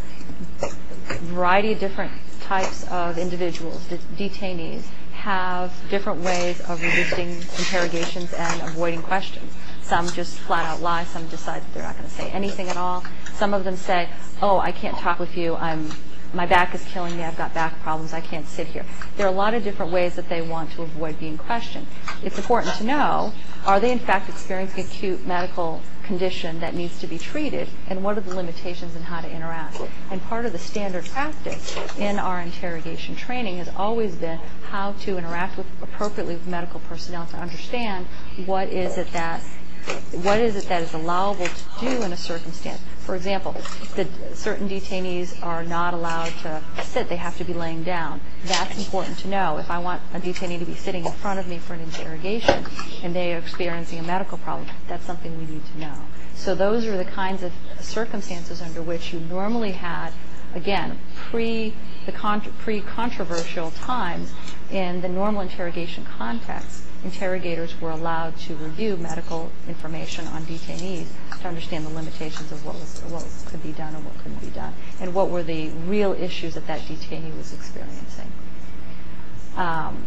A variety of different types of individuals, det- detainees, have different ways of resisting interrogations and avoiding questions. Some just flat out lie. Some decide that they're not going to say anything at all. Some of them say, oh, I can't talk with you. I'm, my back is killing me. I've got back problems. I can't sit here. There are a lot of different ways that they want to avoid being questioned. It's important to know, are they in fact experiencing acute medical condition that needs to be treated, and what are the limitations in how to interact? And part of the standard practice in our interrogation training has always been how to interact with appropriately with medical personnel to understand what is it that what is it that is allowable to do in a circumstance. For example, the certain detainees are not allowed to sit. They have to be laying down. That's important to know. If I want a detainee to be sitting in front of me for an interrogation and they are experiencing a medical problem, that's something we need to know. So those are the kinds of circumstances under which you normally had, again, pre the con- pre-controversial times in the normal interrogation context. Interrogators were allowed to review medical information on detainees to understand the limitations of what was what could be done and what couldn't be done, and what were the real issues that that detainee was experiencing. Um,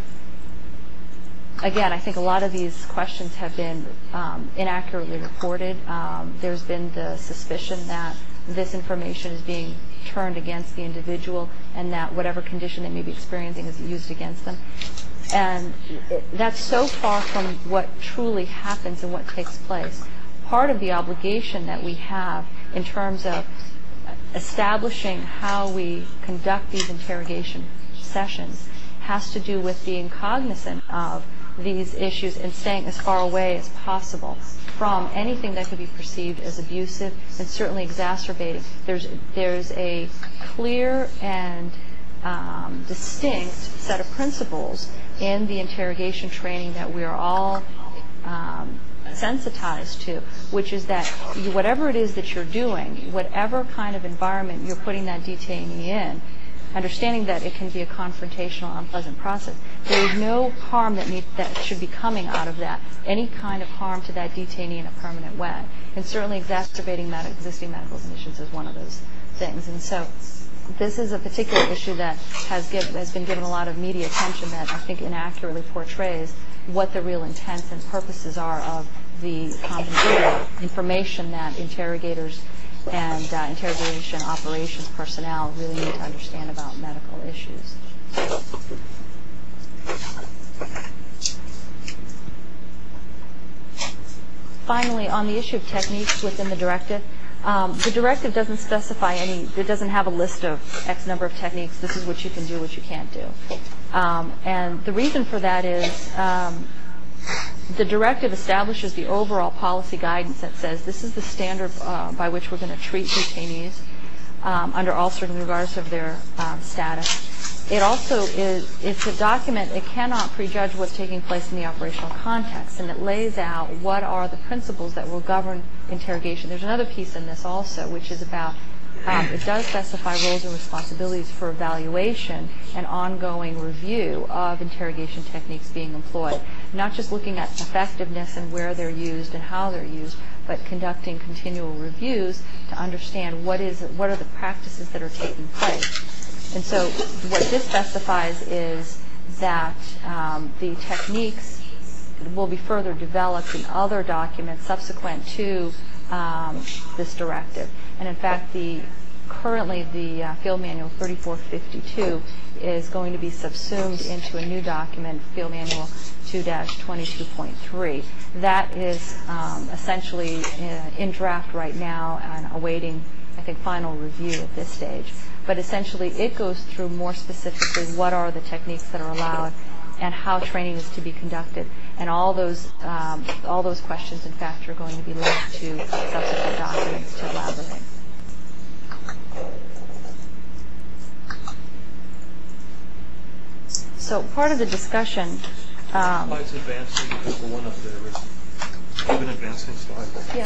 again, I think a lot of these questions have been um, inaccurately reported. Um, there's been the suspicion that this information is being turned against the individual and that whatever condition they may be experiencing is used against them. And that's so far from what truly happens and what takes place. Part of the obligation that we have in terms of establishing how we conduct these interrogation sessions has to do with being cognizant of these issues and staying as far away as possible from anything that could be perceived as abusive and certainly exacerbating. There's, there's a clear and um, distinct set of principles in the interrogation training that we are all um, sensitized to, which is that you, whatever it is that you're doing, whatever kind of environment you're putting that detainee in, understanding that it can be a confrontational, unpleasant process, there is no harm that, need, that should be coming out of that, any kind of harm to that detainee in a permanent way. And certainly exacerbating med- existing medical conditions is one of those things. And so this is a particular issue that has, give, has been given a lot of media attention that I think inaccurately portrays what the real intents and purposes are of the confidential information that interrogators and uh, interrogation operations personnel really need to understand about medical issues. Finally, on the issue of techniques within the directive, Um, the directive doesn't specify any, it doesn't have a list of X number of techniques, this is what you can do, what you can't do. Um, and the reason for that is um, the directive establishes the overall policy guidance that says this is the standard uh, by which we're going to treat detainees um, under all circumstances regardless of their um, status. It also is, it's a document, it cannot prejudge what's taking place in the operational context, and it lays out what are the principles that will govern interrogation. There's another piece in this also, which is about, um, it does specify roles and responsibilities for evaluation and ongoing review of interrogation techniques being employed. Not just looking at effectiveness and where they're used and how they're used, but conducting continual reviews to understand what is, what are the practices that are taking place. And so what this specifies is that um, the techniques will be further developed in other documents subsequent to um, this directive. And in fact, the currently the uh, Field Manual thirty-four fifty-two is going to be subsumed into a new document, Field Manual two dash twenty-two point three. That is um, essentially in, in draft right now and awaiting, I think, final review at this stage. But essentially it goes through more specifically what are the techniques that are allowed and how training is to be conducted. And all those um, all those questions, in fact, are going to be left to subsequent documents to elaborate. So part of the discussion... Um, Slides advancing, because the one up there is even advancing slide. Yeah.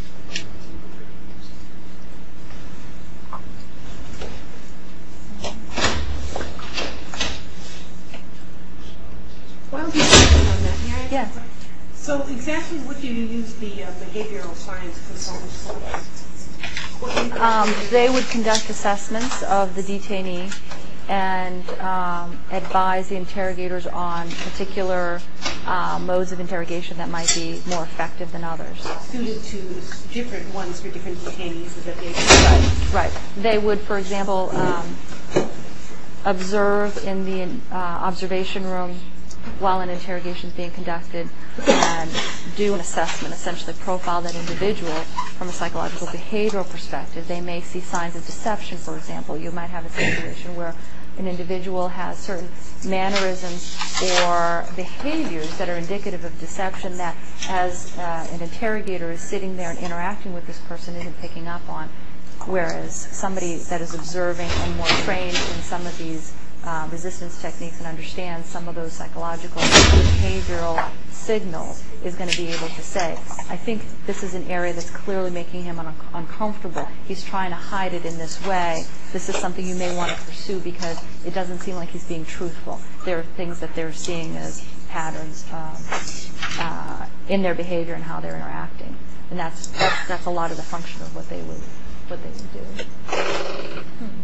While you're working on that, may I? Yes. So exactly what do you use the uh, behavioral science consultants for? Um, they would conduct assessments of the detainee and um, advise the interrogators on particular uh, modes of interrogation that might be more effective than others. Suited to different ones for different detainees that they Right. Right. They would, for example, um, observe in the uh, observation room while an interrogation is being conducted and do an assessment, essentially profile that individual from a psychological behavioral perspective. They may see signs of deception, for example. You might have a situation where an individual has certain mannerisms or behaviors that are indicative of deception that as uh, an interrogator is sitting there and interacting with this person isn't picking up on, whereas somebody that is observing and more trained in some of these Uh, resistance techniques and understands some of those psychological behavioral signals is going to be able to say, I think this is an area that's clearly making him un- uncomfortable. He's trying to hide it in this way. This is something you may want to pursue because it doesn't seem like he's being truthful. There are things that they're seeing as patterns um, uh, in their behavior and how they're interacting. And that's, that's that's a lot of the function of what they would what they would do. Hmm.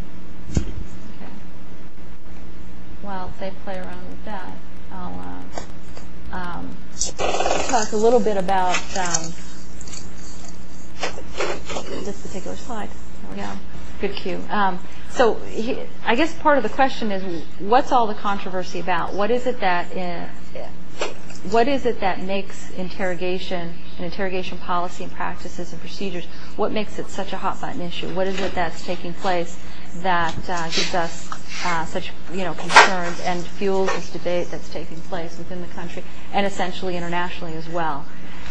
While they play around with that, I'll uh, um, talk a little bit about um, this particular slide. There we go. Good cue. Um, so he, I guess part of the question is, what's all the controversy about? What is it that uh, what is it that makes interrogation and interrogation policy and practices and procedures? What makes it such a hot button issue? What is it that's taking place that uh, gives us uh, such you know concerns and fuels this debate that's taking place within the country and essentially internationally as well?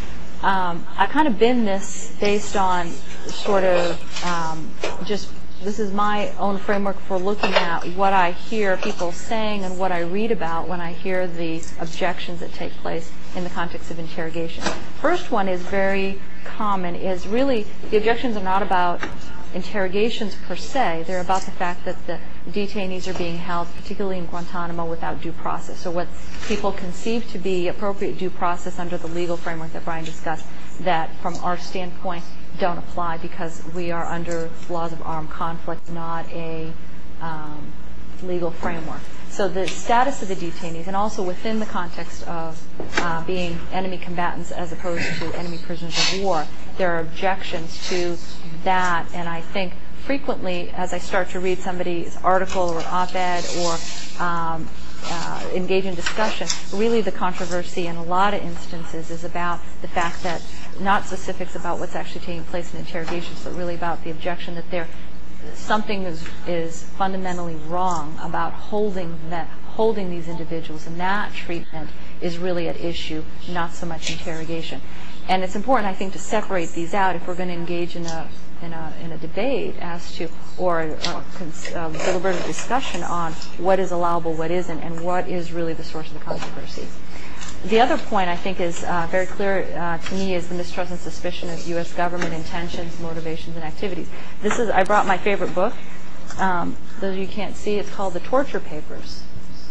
Um, I kind of bin this based on sort of um, just this is my own framework for looking at what I hear people saying and what I read about when I hear the objections that take place in the context of interrogation. First one is very common, is really the objections are not about interrogations per se. They're about the fact that the detainees are being held, particularly in Guantanamo, without due process. So what people conceive to be appropriate due process under the legal framework that Brian discussed, that from our standpoint don't apply because we are under laws of armed conflict, not a um, legal framework. So the status of the detainees, and also within the context of uh, being enemy combatants as opposed to enemy prisoners of war, there are objections to that. And I think frequently, as I start to read somebody's article or op-ed or um, uh, engage in discussion, really the controversy in a lot of instances is about the fact that not specifics about what's actually taking place in interrogations, but really about the objection that there something is, is fundamentally wrong about holding that holding these individuals, and that treatment is really at issue, not so much interrogation. And it's important, I think, to separate these out if we're going to engage in a in a in a debate as to or a, a, a deliberative discussion on what is allowable, what isn't, and what is really the source of the controversy. The other point I think is uh, very clear uh, to me is the mistrust and suspicion of U S government intentions, motivations, and activities. This is I brought my favorite book. Um, those of you can't see, it's called The Torture Papers.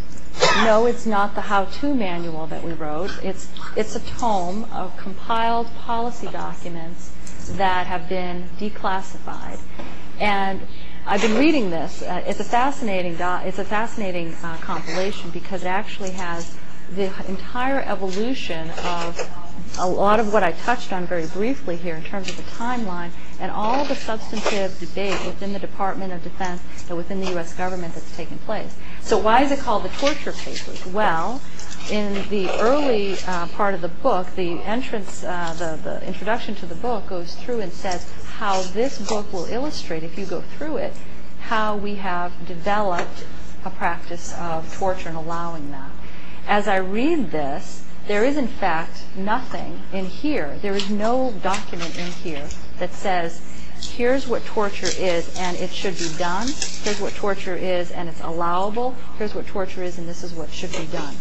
No, it's not the how-to manual that we wrote. It's it's a tome of compiled policy documents that have been declassified, and I've been reading this. Uh, it's a fascinating do- it's a fascinating uh, compilation because it actually has the entire evolution of a lot of what I touched on very briefly here in terms of the timeline and all the substantive debate within the Department of Defense and within the U S government that's taken place. So why is it called the Torture Papers? Well, in the early uh, part of the book, the entrance, uh, the, the introduction to the book goes through and says how this book will illustrate, if you go through it, how we have developed a practice of torture and allowing that. As I read this, there is in fact nothing in here. There is no document in here that says, here's what torture is and it should be done. Here's what torture is and it's allowable. Here's what torture is and this is what should be done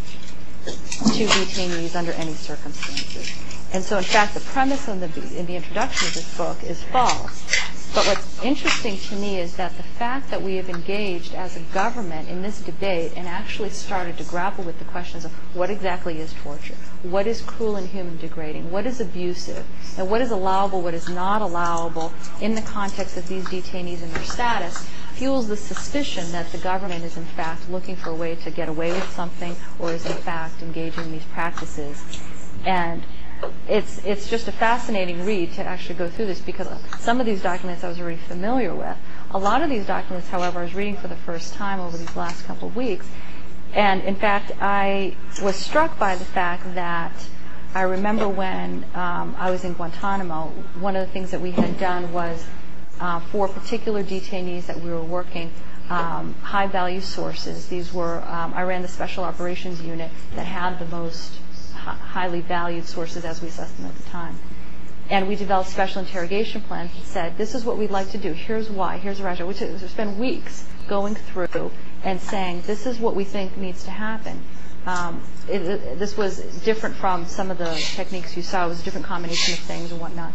to detainees under any circumstances. And so in fact the premise in the, in the introduction of this book is false. But what's interesting to me is that the fact that we have engaged as a government in this debate and actually started to grapple with the questions of what exactly is torture, what is cruel, inhuman, degrading, what is abusive, and what is allowable, what is not allowable in the context of these detainees and their status, fuels the suspicion that the government is in fact looking for a way to get away with something or is in fact engaging in these practices. And It's it's just a fascinating read to actually go through this because some of these documents I was already familiar with. A lot of these documents, however, I was reading for the first time over these last couple of weeks. And in fact, I was struck by the fact that I remember when um, I was in Guantanamo, one of the things that we had done was uh, for particular detainees that we were working, um, high-value sources. These were, um, I ran the Special Operations Unit that had the most highly valued sources as we assessed them at the time. And we developed special interrogation plans that said, this is what we'd like to do, here's why, here's the rationale. We spent weeks going through and saying, this is what we think needs to happen. Um, it, it, this was different from some of the techniques you saw. It was a different combination of things and whatnot.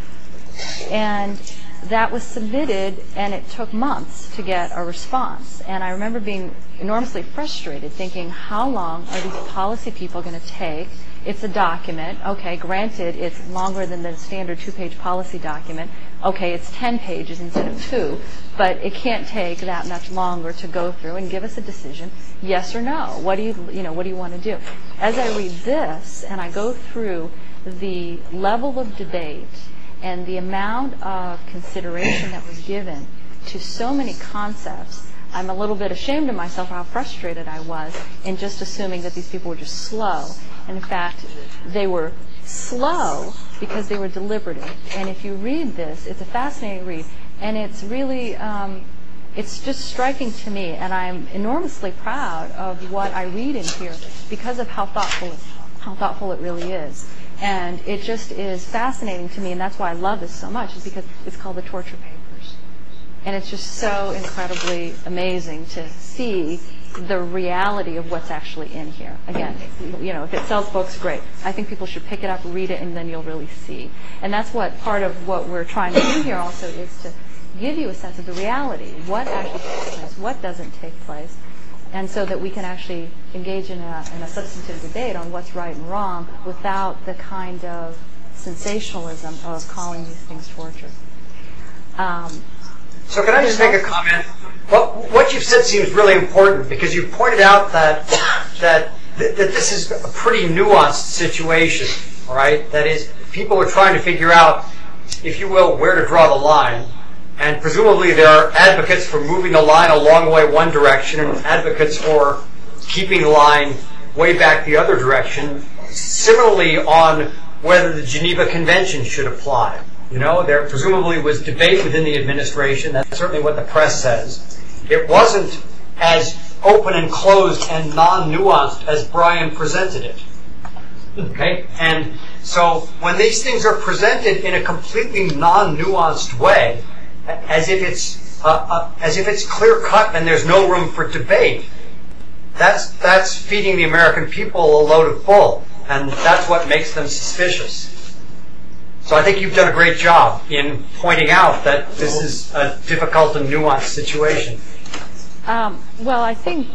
And that was submitted, and it took months to get a response. And I remember being enormously frustrated, thinking, how long are these policy people going to take? It's a document. Okay, granted, it's longer than the standard two-page policy document. Okay, it's ten pages instead of two, but it can't take that much longer to go through and give us a decision, yes or no. What do you, you know, what do you want to do? As I read this and I go through the level of debate and the amount of consideration that was given to so many concepts, I'm a little bit ashamed of myself how frustrated I was in just assuming that these people were just slow. And in fact, they were slow because they were deliberative. And if you read this, it's a fascinating read. And it's really, um, it's just striking to me. And I'm enormously proud of what I read in here because of how thoughtful, how thoughtful it really is. And it just is fascinating to me, and that's why I love this so much, is because it's called the Torture Papers. And it's just so incredibly amazing to see the reality of what's actually in here. Again, you know, if it sells books, great. I think people should pick it up, read it, and then you'll really see. And that's what part of what we're trying to do here also is to give you a sense of the reality. What actually takes place, what doesn't take place, and so that we can actually engage in a, in a substantive debate on what's right and wrong without the kind of sensationalism of calling these things torture. Um, So can I just make a comment? What, what you've said seems really important because you've pointed out that, that, that this is a pretty nuanced situation, all right? That is, people are trying to figure out, if you will, where to draw the line. And presumably there are advocates for moving the line a long way one direction and advocates for keeping the line way back the other direction. Similarly on whether the Geneva Convention should apply. You know, there presumably was debate within the administration. That's certainly what the press says. It wasn't as open and closed and non-nuanced as Brian presented it. Okay? And so when these things are presented in a completely non-nuanced way, as if it's uh, uh, as if it's clear cut and there's no room for debate, that's that's feeding the American people a load of bull, and that's what makes them suspicious. So I think you've done a great job in pointing out that this is a difficult and nuanced situation. Um, well, I think,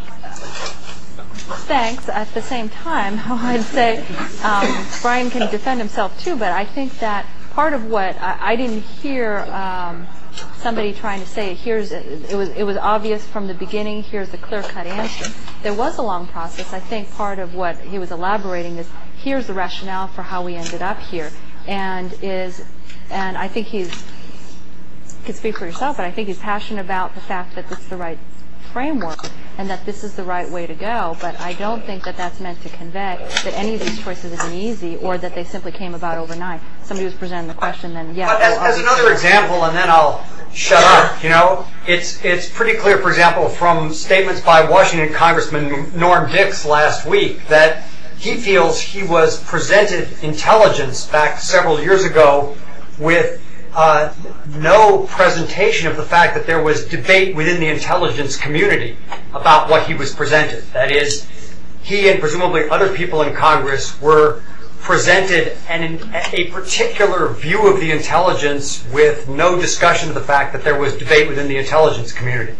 thanks. At the same time, I'd say um, Brian can defend himself too, but I think that part of what I, I didn't hear um, somebody trying to say, here's, it was, it was obvious from the beginning, here's the clear-cut answer. There was a long process. I think part of what he was elaborating is, here's the rationale for how we ended up here. And is, and I think he's, you can speak for yourself, but I think he's passionate about the fact that this is the right framework and that this is the right way to go. But I don't think that that's meant to convey that any of these choices have been easy or that they simply came about overnight. Somebody was presenting the question, then yeah. But as, as another example, and then I'll shut up, you know, it's it's pretty clear, for example, from statements by Washington Congressman Norm Dix last week that he feels he was presented intelligence back several years ago with uh, no presentation of the fact that there was debate within the intelligence community about what he was presented. That is, he and presumably other people in Congress were presented an, a particular view of the intelligence with no discussion of the fact that there was debate within the intelligence community.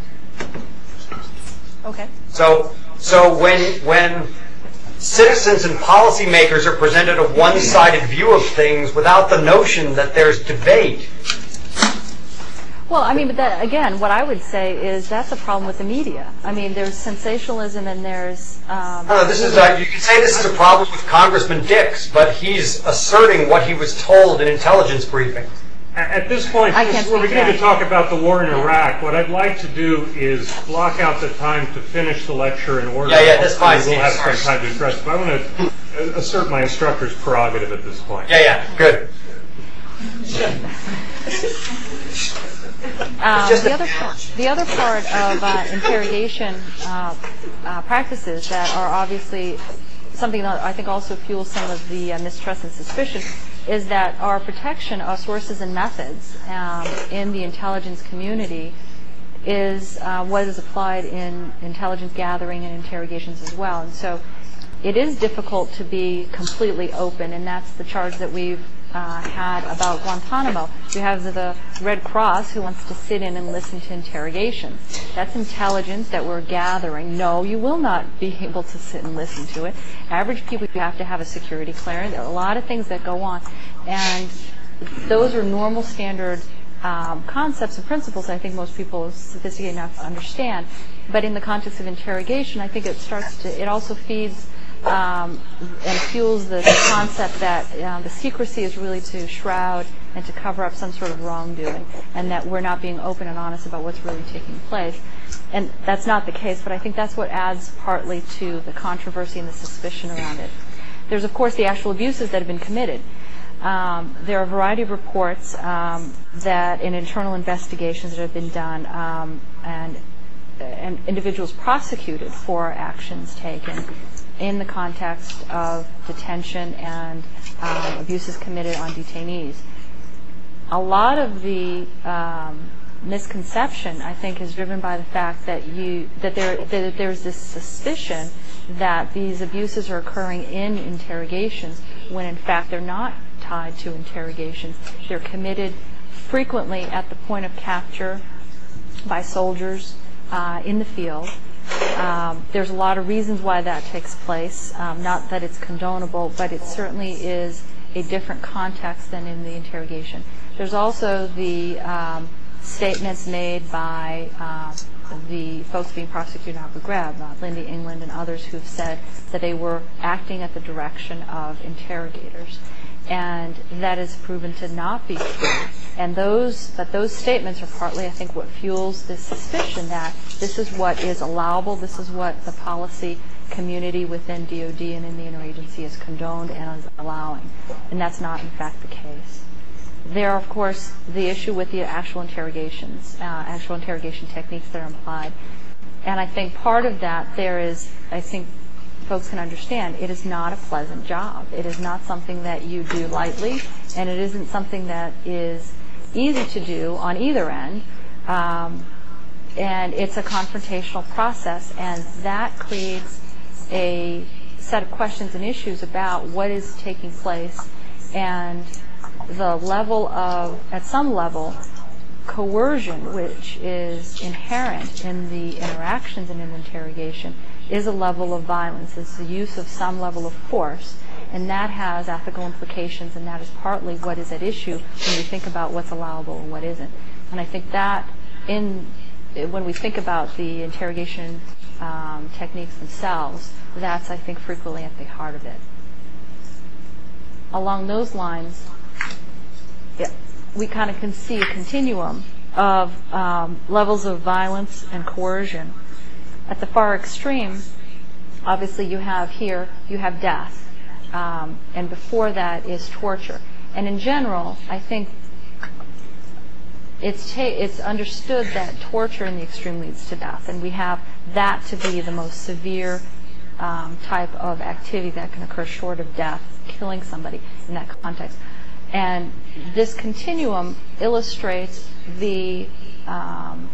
Okay. So, so when when citizens and policymakers are presented a one-sided view of things without the notion that there's debate. Well, I mean, but that, again, what I would say is that's a problem with the media. I mean, there's sensationalism and there's... Um, no, this is a, you can say this is a problem with Congressman Dix, but he's asserting what he was told in intelligence briefings. At this point, since we're beginning to talk about the war in Iraq, what I'd like to do is block out the time to finish the lecture in order. Yeah, yeah, that's fine. We'll have some time to address it. But I want to assert my instructor's prerogative at this point. Yeah, yeah, good. Um, the, other part, the other part of uh, interrogation uh, uh, practices that are obviously something that I think also fuels some of the uh, mistrust and suspicion is that our protection of sources and methods um, in the intelligence community is uh, what is applied in intelligence gathering and interrogations as well. And so it is difficult to be completely open, and that's the charge that we've uh, had about Guantanamo. You have the, the Red Cross who wants to sit in and listen to interrogations. That's intelligence that we're gathering. No, you will not be able to sit and listen to it. Average people, you have to have a security clearance. There are a lot of things that go on, and those are normal standard um, concepts and principles I think most people are sophisticated enough to understand. But in the context of interrogation, I think it starts to, it also feeds Um, and fuels the concept that uh, the secrecy is really to shroud and to cover up some sort of wrongdoing, and that we're not being open and honest about what's really taking place. And that's not the case, but I think that's what adds partly to the controversy and the suspicion around it. There's, of course, the actual abuses that have been committed. Um, there are a variety of reports um, that in internal investigations that have been done um, and, and individuals prosecuted for actions taken in the context of detention and um, abuses committed on detainees. A lot of the um, misconception, I think, is driven by the fact that you that there that there's this suspicion that these abuses are occurring in interrogations, when in fact they're not tied to interrogations. They're committed frequently at the point of capture by soldiers uh, in the field. Um, there's a lot of reasons why that takes place. Um, not that it's condonable, but it certainly is a different context than in the interrogation. There's also the um, statements made by uh, the folks being prosecuted in Abu Ghraib, uh, Lindy England and others who've said that they were acting at the direction of interrogators. And that is proven to not be true. And those, but those statements are partly, I think, what fuels this suspicion that this is what is allowable, this is what the policy community within D O D and in the interagency is condoned and is allowing. And that's not, in fact, the case. There are, of course, the issue with the actual interrogations, uh, actual interrogation techniques that are implied. And I think part of that there is, I think, folks can understand, it is not a pleasant job. It is not something that you do lightly, and it isn't something that is easy to do on either end. Um, and it's a confrontational process, and that creates a set of questions and issues about what is taking place and the level of, at some level, coercion, which is inherent in the interactions in an interrogation, is a level of violence. It's the use of some level of force, and that has ethical implications, and that is partly what is at issue when you think about what's allowable and what isn't. And I think that in when we think about the interrogation um, techniques themselves, that's, I think, frequently at the heart of it. Along those lines, yeah, we kind of can see a continuum of um, levels of violence and coercion. At the far extreme, obviously you have here, you have death, um, and before that is torture. And in general, I think it's ta- it's understood that torture in the extreme leads to death, and we have that to be the most severe um, type of activity that can occur short of death, killing somebody in that context. And this continuum illustrates the um,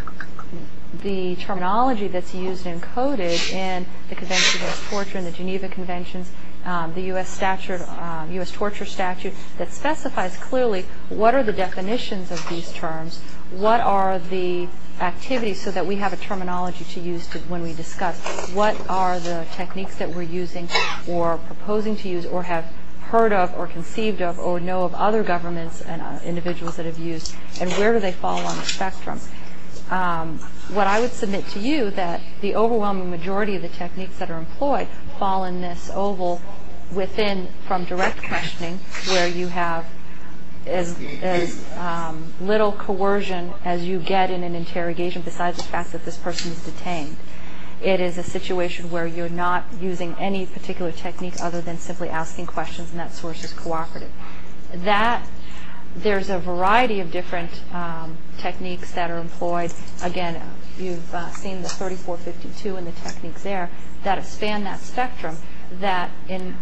the terminology that's used and coded in the Convention Against Torture and the Geneva Conventions, um, the U S statute, uh, U S torture statute, that specifies clearly what are the definitions of these terms, what are the activities, so that we have a terminology to use to, when we discuss what are the techniques that we're using or proposing to use or have heard of or conceived of or know of other governments and uh, individuals that have used, and where do they fall on the spectrum. Um, what I would submit to you that the overwhelming majority of the techniques that are employed fall in this oval within from direct questioning, where you have as, as um, little coercion as you get in an interrogation, besides the fact that this person is detained. It is a situation where you're not using any particular technique other than simply asking questions, and that source is cooperative. That there's a variety of different um, techniques that are employed. Again, you've uh, seen the thirty-four fifty-two and the techniques there that span that spectrum that, in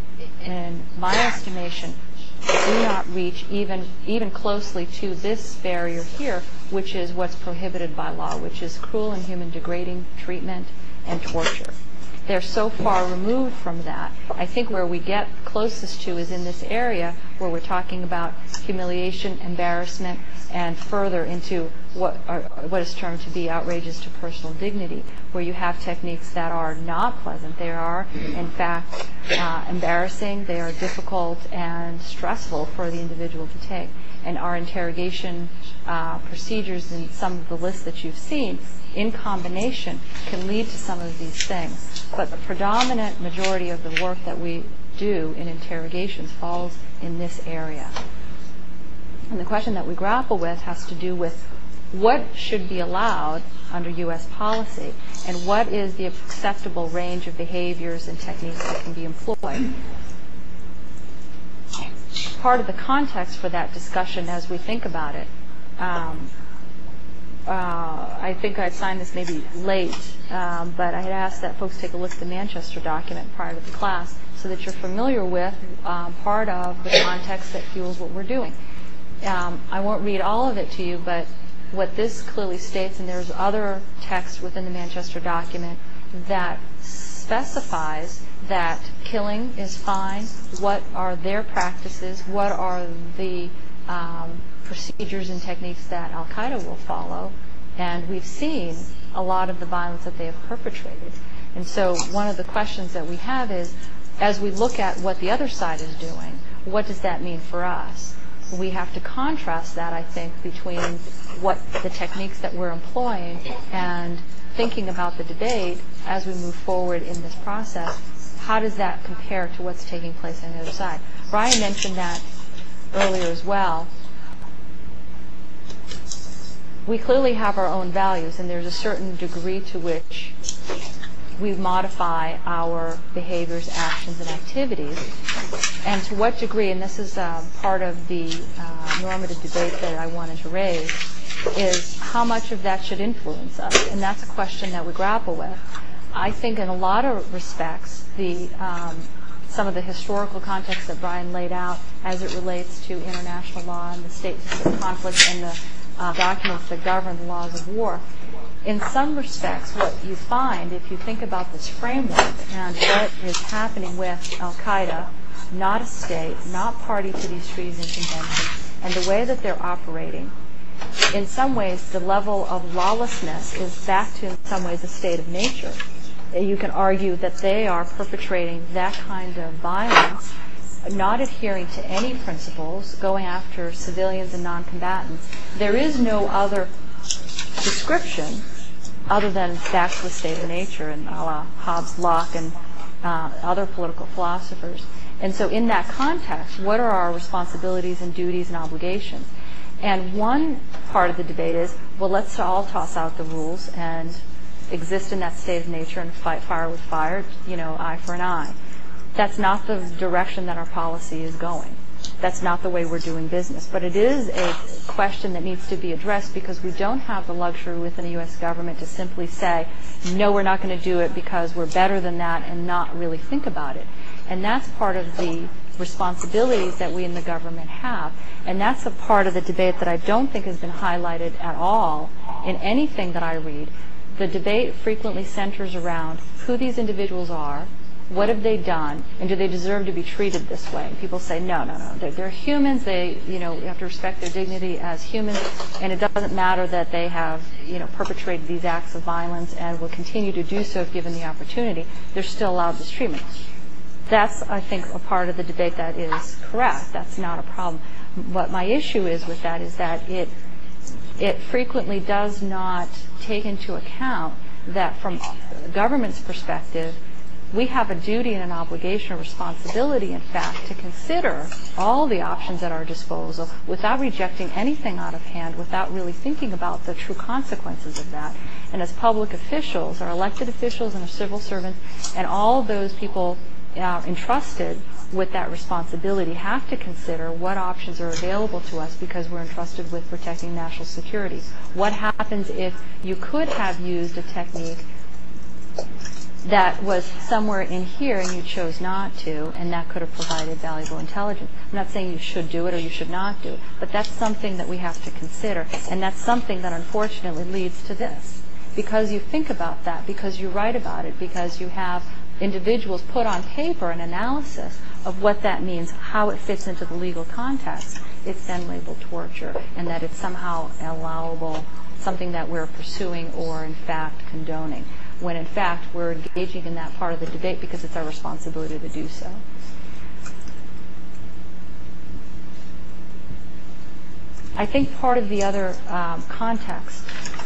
in my estimation, do not reach even even closely to this barrier here, which is what's prohibited by law, which is cruel, inhuman, degrading treatment and torture. They're so far removed from that. I think where we get closest to is in this area where we're talking about humiliation, embarrassment, and further into what are, what is termed to be outrages to personal dignity, where you have techniques that are not pleasant. They are, in fact, uh, embarrassing. They are difficult and stressful for the individual to take. And our interrogation uh, procedures and some of the lists that you've seen, in combination, can lead to some of these things. But the predominant majority of the work that we do in interrogations falls in this area. And the question that we grapple with has to do with what should be allowed under U S policy and what is the acceptable range of behaviors and techniques that can be employed. Part of the context for that discussion as we think about it, um, uh, I think I signed this maybe late, um, but I had asked that folks take a look at the Manchester document prior to the class so that you're familiar with um, part of the context that fuels what we're doing. Um, I won't read all of it to you, but what this clearly states, and there's other text within the Manchester document that specifies that killing is fine, what are their practices, what are the um, procedures and techniques that Al-Qaeda will follow, and we've seen a lot of the violence that they have perpetrated. And so one of the questions that we have is, as we look at what the other side is doing, what does that mean for us? We have to contrast that, I think, between what the techniques that we're employing and thinking about the debate as we move forward in this process. How does that compare to what's taking place on the other side? Brian mentioned that earlier as well. We clearly have our own values, and there's a certain degree to which we modify our behaviors, actions, and activities. And to what degree, and this is uh, part of the uh, normative debate that I wanted to raise, is how much of that should influence us. And that's a question that we grapple with. I think in a lot of respects, the um, some of the historical context that Brian laid out as it relates to international law and the state-to-state conflict and the uh, documents that govern the laws of war, in some respects, what you find, if you think about this framework and what is happening with Al-Qaeda, not a state, not party to these treaties and conventions, and the way that they're operating, in some ways, the level of lawlessness is back to, in some ways, a state of nature. You can argue that they are perpetrating that kind of violence not adhering to any principles, going after civilians and non-combatants. There is no other description other than back to the state of nature and a la Hobbes, Locke, and uh, other political philosophers. And so in that context, what are our responsibilities and duties and obligations? And one part of the debate is, well, let's all toss out the rules and exist in that state of nature and fight fire with fire, you know, eye for an eye. That's not the direction that our policy is going. That's not the way we're doing business. But it is a question that needs to be addressed because we don't have the luxury within the U S government to simply say, no, we're not going to do it because we're better than that and not really think about it. And that's part of the responsibilities that we in the government have. And that's a part of the debate that I don't think has been highlighted at all in anything that I read. The debate frequently centers around who these individuals are, what have they done, and do they deserve to be treated this way? And people say, no, no, no, they're, they're humans. They, you know, we have to respect their dignity as humans, and it doesn't matter that they have, you know, perpetrated these acts of violence and will continue to do so if given the opportunity. They're still allowed this treatment. That's, I think, a part of the debate that is correct. That's not a problem. What my issue is with that is that it it frequently does not take into account that from the government's perspective, we have a duty and an obligation or responsibility, in fact, to consider all the options at our disposal without rejecting anything out of hand, without really thinking about the true consequences of that. And as public officials, our elected officials and our civil servants, and all of those people uh, entrusted with that responsibility have to consider what options are available to us because we're entrusted with protecting national security. What happens if you could have used a technique that was somewhere in here and you chose not to, and that could have provided valuable intelligence? I'm not saying you should do it or you should not do it, but that's something that we have to consider, and that's something that unfortunately leads to this. Because you think about that, because you write about it, because you have individuals put on paper an analysis of what that means, how it fits into the legal context, it's then labeled torture, and that it's somehow allowable, something that we're pursuing or in fact condoning, when in fact we're engaging in that part of the debate because it's our responsibility to do so. I think part of the other um, context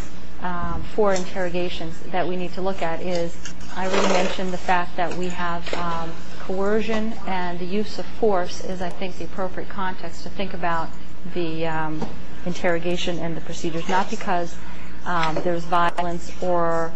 um, for interrogations that we need to look at is, I already mentioned the fact that we have um, coercion, and the use of force is, I think, the appropriate context to think about the um, interrogation and the procedures, not because um, there's violence or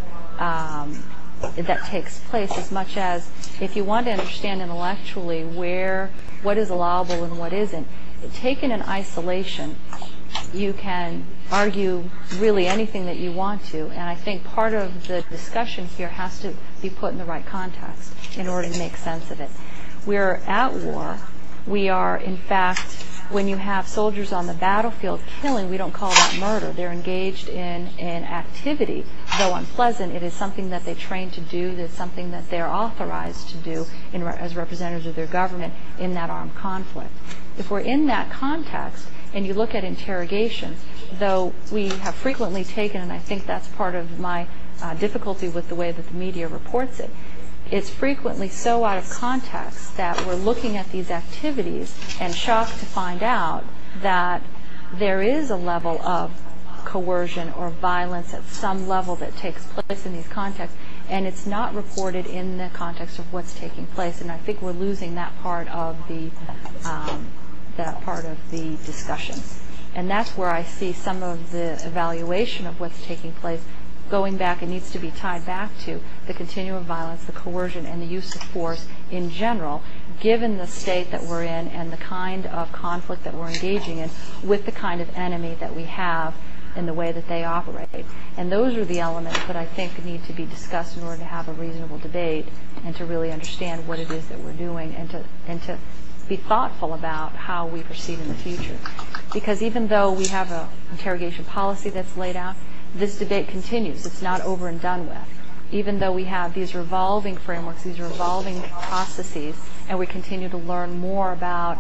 um, that takes place, as much as if you want to understand intellectually where what is allowable and what isn't. Taken in isolation, you can argue really anything that you want to, and I think part of the discussion here has to be put in the right context in order to make sense of it. We're at war. We are, in fact, when you have soldiers on the battlefield killing, we don't call that murder. They're engaged in an activity, though unpleasant. It is something that they train to do. It's something that they're authorized to do in, as representatives of their government in that armed conflict. If we're in that context and you look at interrogations, though we have frequently taken, and I think that's part of my uh, difficulty with the way that the media reports it, it's frequently so out of context that we're looking at these activities and shocked to find out that there is a level of coercion or violence at some level that takes place in these contexts, and it's not reported in the context of what's taking place. And I think we're losing that part of the um, that part of the discussion. And that's where I see some of the evaluation of what's taking place going back. It needs to be tied back to the continuum of violence, the coercion, and the use of force in general, given the state that we're in and the kind of conflict that we're engaging in with the kind of enemy that we have and the way that they operate. And those are the elements that I think need to be discussed in order to have a reasonable debate and to really understand what it is that we're doing, and to and to be thoughtful about how we proceed in the future. Because even though we have an interrogation policy that's laid out, this debate continues. It's not over and done with. Even though we have these revolving frameworks, these revolving processes, and we continue to learn more about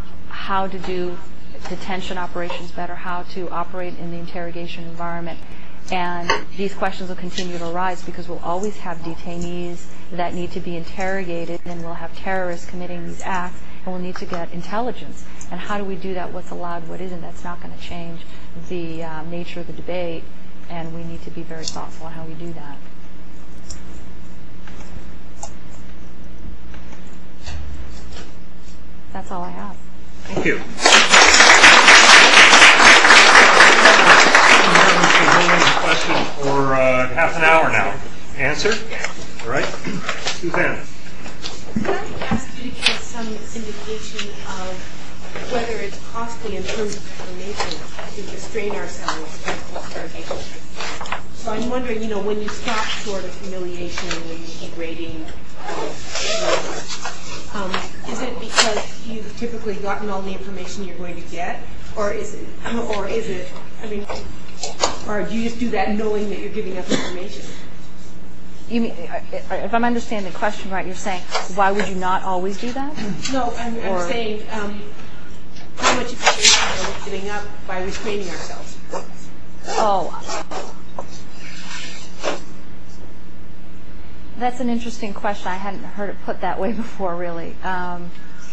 how to do detention operations better, how to operate in the interrogation environment. And these questions will continue to arise because we'll always have detainees that need to be interrogated, and we'll have terrorists committing these acts, and we'll need to get intelligence. And how do we do that? What's allowed, what isn't? That's not going to change the um, nature of the debate, and we need to be very thoughtful on how we do that. That's all I have. Thank you. Question for uh, half an hour now. Answer? All right. Suzanne. Could I ask you to give some indication of whether it's costly in terms of information to restrain ourselves against interrogation? So I'm wondering, you know, when you stop short of humiliation, when you degrading, um, is it because you've typically gotten all the information you're going to get, or is it, or is it, I mean, or do you just do that knowing that you're giving up information? You mean, if I'm understanding the question right, you're saying, why would you not always do that? No, I'm, I'm Or- saying um, how much information are we giving up by restraining ourselves? Oh. That's an interesting question. I hadn't heard it put that way before, really. Um,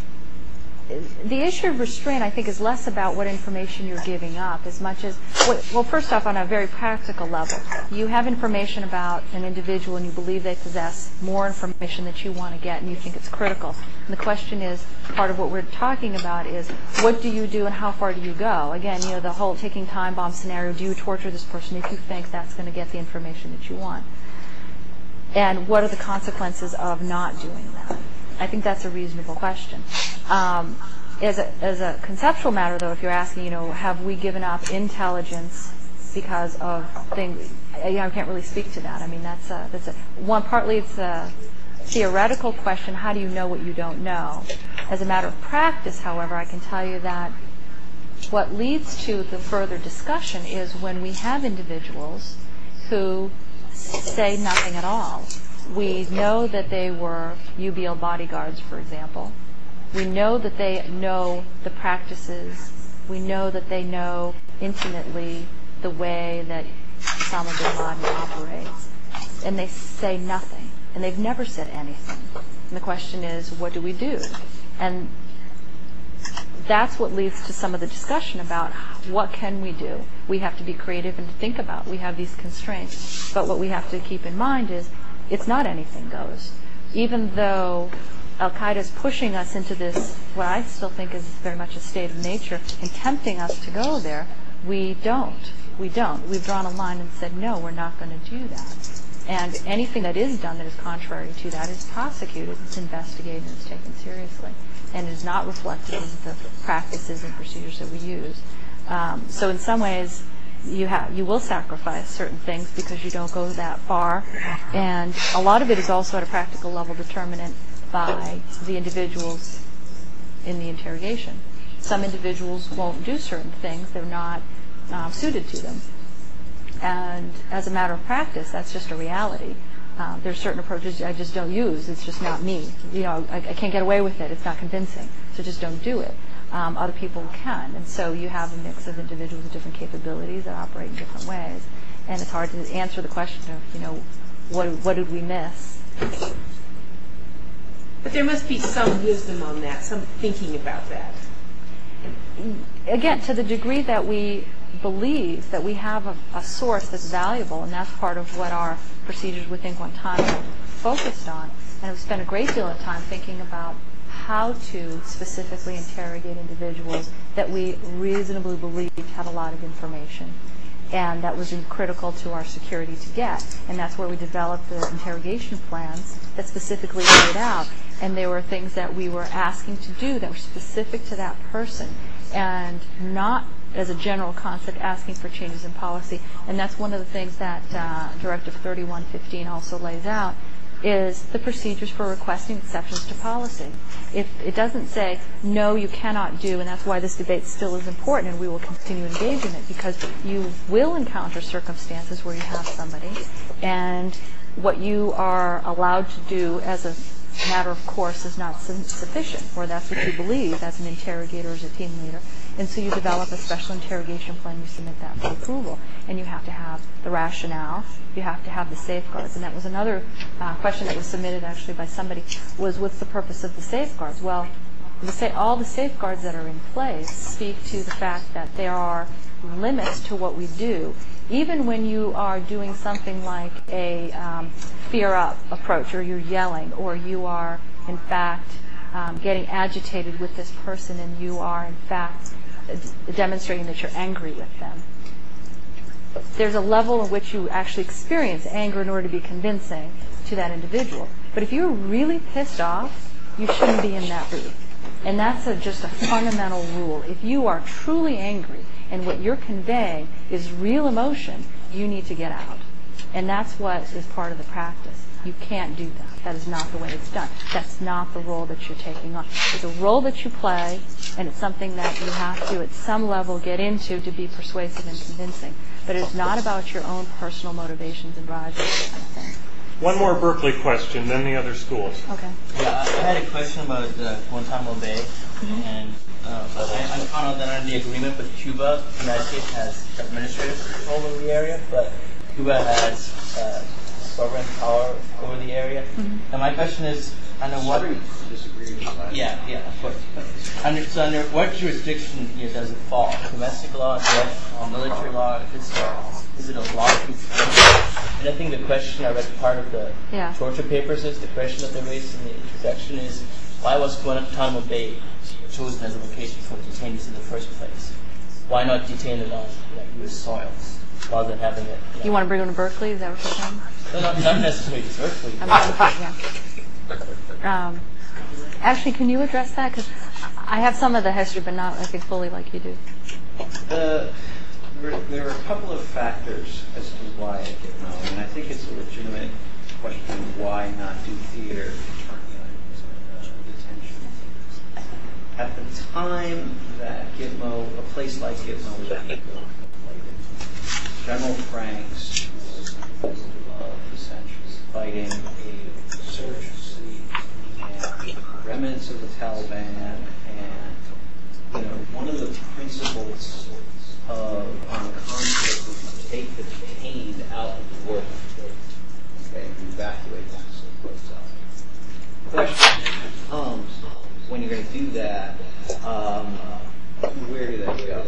the issue of restraint, I think, is less about what information you're giving up as much as, well, first off, on a very practical level, you have information about an individual and you believe they possess more information that you want to get and you think it's critical. And the question is, part of what we're talking about is, what do you do and how far do you go? Again, you know, the whole taking time bomb scenario, do you torture this person if you think that's going to get the information that you want? And what are the consequences of not doing that? I think that's a reasonable question. Um, as, a, as a conceptual matter, though, if you're asking, you know, have we given up intelligence because of things, I, I can't really speak to that. I mean, that's a, that's a, one, partly it's a theoretical question, how do you know what you don't know? As a matter of practice, however, I can tell you that what leads to the further discussion is when we have individuals who say nothing at all. We know that they were U B L bodyguards, for example. We know that they know the practices. We know that they know intimately the way that Osama bin Laden operates. And they say nothing. And they've never said anything. And the question is, what do we do? And that's what leads to some of the discussion about what can we do. We have to be creative and to think about. We have these constraints. But what we have to keep in mind is it's not anything goes. Even though Al-Qaeda is pushing us into this, what I still think is very much a state of nature, and tempting us to go there, we don't. We don't. We've drawn a line and said, no, we're not going to do that. And anything that is done that is contrary to that is prosecuted, it's investigated, and it's taken seriously. And is not reflective of the practices and procedures that we use. Um, so in some ways, you have you will sacrifice certain things because you don't go that far. And a lot of it is also at a practical level determined by the individuals in the interrogation. Some individuals won't do certain things. They're not um, suited to them. And as a matter of practice, that's just a reality. Uh, there's certain approaches I just don't use. It's just not me. You know, I, I can't get away with it. It's not convincing. So just don't do it. Um, other people can. And so you have a mix of individuals with different capabilities that operate in different ways. And it's hard to answer the question of, you know, what, what did we miss? But there must be some wisdom on that, some thinking about that. Again, to the degree that we believe that we have a, a source that's valuable, and that's part of what our procedures within Guantanamo focused on. And we've spent a great deal of time thinking about how to specifically interrogate individuals that we reasonably believed had a lot of information. And that was critical to our security to get. And that's where we developed the interrogation plans that specifically laid out. And there were things that we were asking to do that were specific to that person, and not as a general concept asking for changes in policy. And that's one of the things that uh, Directive thirty-one fifteen also lays out, is the procedures for requesting exceptions to policy. If it doesn't say, no, you cannot do, and that's why this debate still is important, and we will continue engaging it, because you will encounter circumstances where you have somebody, and what you are allowed to do as a matter of course is not su- sufficient, or that's what you believe as an interrogator or as a team leader. And so you develop a special interrogation plan, you submit that for approval. And you have to have the rationale, you have to have the safeguards. And that was another uh, question that was submitted actually by somebody, was what's the purpose of the safeguards? Well, The sa- all the safeguards that are in place speak to the fact that there are limits to what we do. Even when you are doing something like a um, fear up approach, or you're yelling, or you are in fact um, getting agitated with this person, and you are in fact d- demonstrating that you're angry with them. There's a level in which you actually experience anger in order to be convincing to that individual. But if you're really pissed off, you shouldn't be in that booth. And that's a, just a fundamental rule. If you are truly angry and what you're conveying is real emotion, you need to get out. And that's what is part of the practice. You can't do that. That is not the way it's done. That's not the role that you're taking on. It's a role that you play, and it's something that you have to, at some level, get into to be persuasive and convincing. But it's not about your own personal motivations and drives and that kind of thing. One more Berkeley question, then the other schools. Okay. Yeah, I had a question about uh, Guantanamo Bay, mm-hmm. and uh, I, I found out that under the agreement with Cuba, the United States has administrative control over the area, but Cuba has uh, sovereign power over the area. Mm-hmm. And my question is, under what? Yeah, yeah, of course. Under, so under what jurisdiction here does it fall? Domestic law, or military law? Is, uh, is it a law? And I think the question, I read part of the yeah. torture papers, is the question that they raised in the introduction is, why was Guantanamo Bay chosen as a location for detainees in the first place? Why not detain it on you know, U S soil rather than having it? You, know, you want to bring them to Berkeley? Is that what you're saying? No, not, not necessarily to Berkeley. I mean, yeah. Um, actually, can you address that? Because I have some of the history, but not, I think, fully like you do. Uh, there, there are a couple of factors as to why it didn't know, and I think it's a legitimate question why not do theater uh, detention. At the time that Gitmo, a place like Gitmo was being built, General Franks was essentially fighting a insurgency and remnants of the Taliban, and you know one of the principles of on the conflict was to take the detained out of the war, okay, and evacuate them. The question becomes, when you're going to do that, um, where do they go?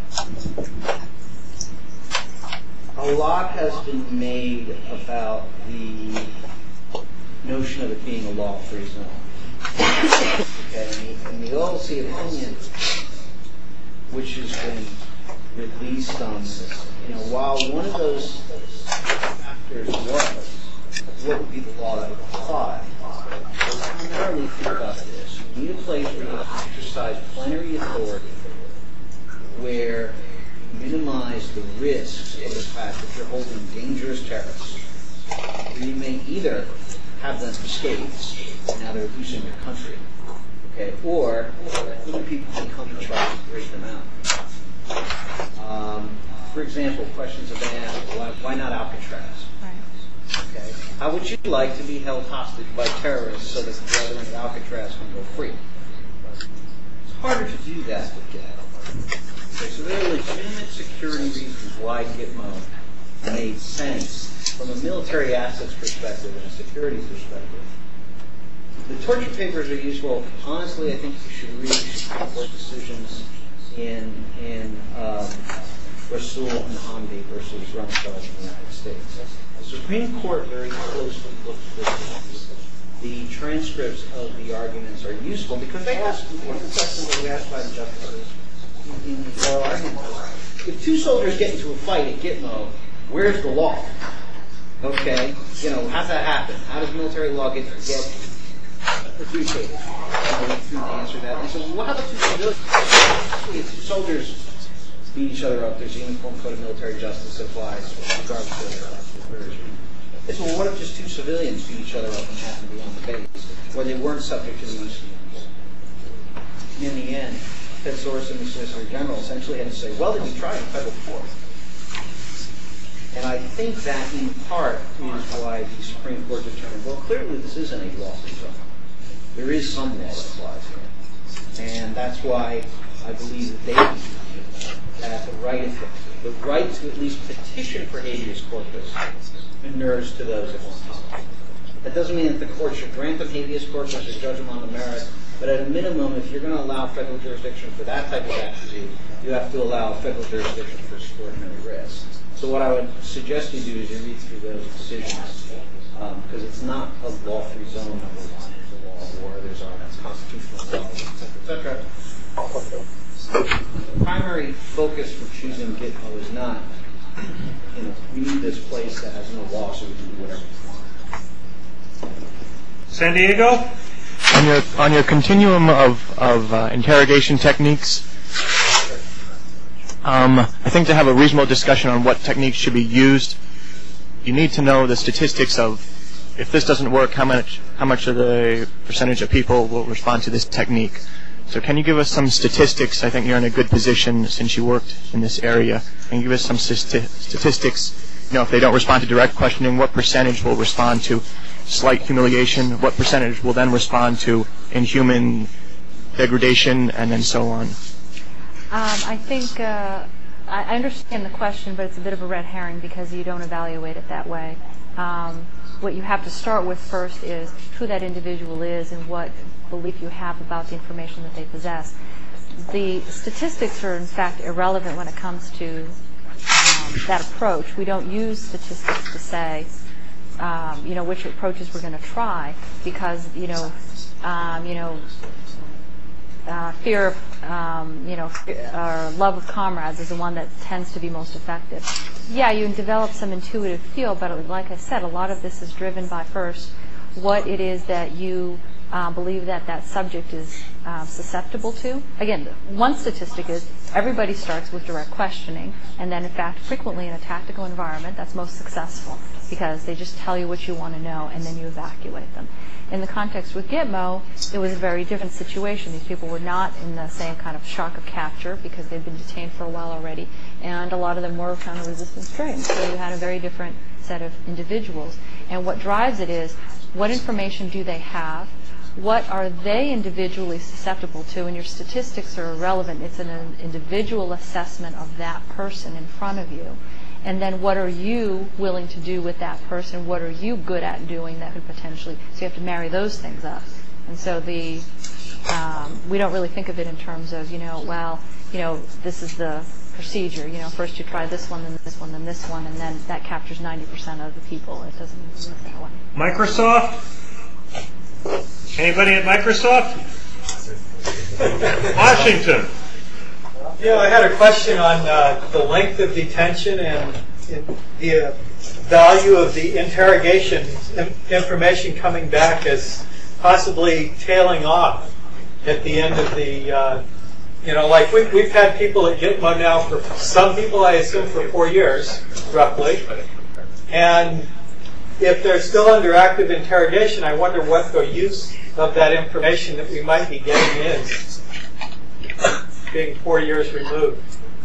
A lot has been made about the notion of it being a law-free zone. Okay, and the O L C opinion, which has been released on this, you know, while one of those factors was what would be the law that would apply, primarily think about this. You need a place where you exercise plenary authority, where you minimize the risks of the fact that you're holding dangerous terrorists. Where you may either have them escape, and now they're losing their country, okay, or other people can come and try to break them out. Um, for example, questions have been asked, why, why not Alcatraz? Right. Okay. How would you like to be held hostage by terrorists so that the brethren at Alcatraz can go free? It's harder to do that with Gitmo. Okay, so there are legitimate security reasons why Gitmo made sense from a military assets perspective and a security perspective. The torture papers are useful. Honestly, I think you should read Supreme Court decisions in in um, Rasul and Hamdi versus Rumsfeld in the United States. The Supreme Court very closely looked at this. The transcripts of the arguments are useful because they ask one of the questions that we asked by the justices in the oral argument. If two soldiers get into a fight at Gitmo, where's the law? Okay, you know, how's that happen? How does military law get get adjudicated? I went through to answer that. And so, well, how about two civilians? If two soldiers beat each other up, there's a uniform code of military justice that applies regardless of their version. They said, well, what if just two civilians beat each other up and happen to be on the base, where they weren't subject to the use of the In the end, Ted Sorensen and the Solicitor General essentially had to say, well, they'd be tried in federal court. And I think that, in part, is why the Supreme Court determined, well, clearly this isn't a lawful zone. There is some law that applies here. And that's why I believe that they that the right, the right to at least petition for habeas corpus inures to those at one time. That doesn't mean that the court should grant them habeas corpus or judge them on the merits But at a minimum, if you're going to allow federal jurisdiction for that type of activity, you have to allow federal jurisdiction for extraordinary risk. So what I would suggest you do is you read through those decisions, because um, it's not a law-free zone, number one. There's a law of war, there's our constitutional law, et cetera, et cetera. So the primary focus for choosing Gitmo is not, you know, we need this place that has no law so we can do whatever we want. San Diego? On your, on your continuum of, of uh, interrogation techniques, um, I think to have a reasonable discussion on what techniques should be used, you need to know the statistics of if this doesn't work, how much, how much of the percentage of people will respond to this technique. So can you give us some statistics? I think you're in a good position since you worked in this area. Can you give us some st- statistics? You know, if they don't respond to direct questioning, what percentage will respond to slight humiliation? What percentage will then respond to inhuman degradation, and then so on? Um, I think uh, I understand the question, but it's a bit of a red herring because you don't evaluate it that way. Um, what you have to start with first is who that individual is and what belief you have about the information that they possess. The statistics are, in fact, irrelevant when it comes to um, that approach. We don't use statistics to say, um, you know, which approaches we're going to try because, you know, um, you know, uh, fear of, um, you know, or love of comrades is the one that tends to be most effective. Yeah, you develop some intuitive feel, but like I said, a lot of this is driven by first what it is that you Uh, believe that that subject is uh, susceptible to. Again, one statistic is everybody starts with direct questioning, and then in fact frequently in a tactical environment that's most successful because they just tell you what you want to know and then you evacuate them. In the context with Gitmo, it was a very different situation. These people were not in the same kind of shock of capture because they'd been detained for a while already, and a lot of them were counter-resistance trained. So you had a very different set of individuals. And what drives it is what information do they have? What are they individually susceptible to? And your statistics are irrelevant. It's an individual assessment of that person in front of you. And then what are you willing to do with that person? What are you good at doing that could potentially... So you have to marry those things up. And so the um, we don't really think of it in terms of, you know, well, you know, this is the procedure. You know, first you try this one, then this one, then this one, and then that captures ninety percent of the people. It doesn't work that way. Microsoft? Anybody at Microsoft? Washington. Yeah, I had a question on uh, the length of detention and the uh, value of the interrogation information coming back as possibly tailing off at the end of the, uh, you know, like we, we've had people at Gitmo now for, some people I assume for four years, roughly. And if they're still under active interrogation, I wonder what the use of that information that we might be getting is, being four years removed.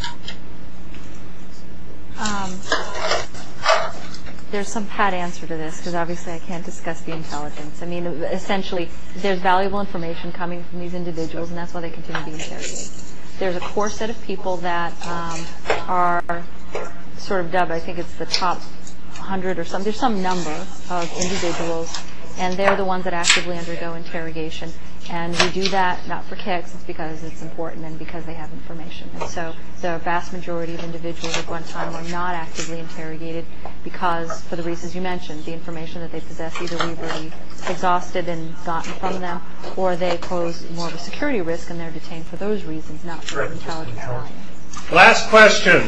Um, there's some pat answer to this because obviously I can't discuss the intelligence. I mean, essentially, there's valuable information coming from these individuals, and that's why they continue to be interrogated. There's a core set of people that um, are sort of dubbed, I think it's the top one hundred or some, there's some number of individuals, and they're the ones that actively undergo interrogation. And we do that not for kicks, it's because it's important and because they have information. And so the vast majority of individuals at Guantanamo are not actively interrogated because, for the reasons you mentioned, the information that they possess either we've already exhausted and gotten from them, or they pose more of a security risk and they're detained for those reasons, not for intelligence value. Last question.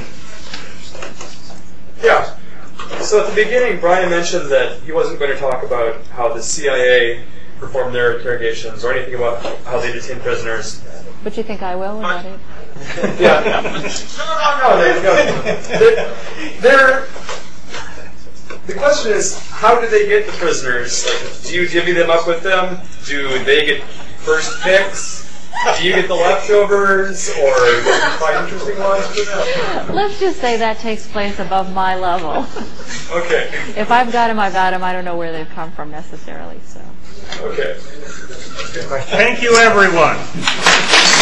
Yeah. So at the beginning, Brian mentioned that he wasn't going to talk about how the C I A performed their interrogations or anything about how they detain prisoners. But you think I will about it? Yeah. No, no, no. They, no. They're, they're, the question is, how do they get the prisoners? Like, do you divvy them up with them? Do they get first picks? Do you get the leftovers, or do you find interesting ones for them? Let's just say that takes place above my level. Okay. If I've got them, I've got them. I don't know where they've come from necessarily. So. Okay. Thank you, everyone.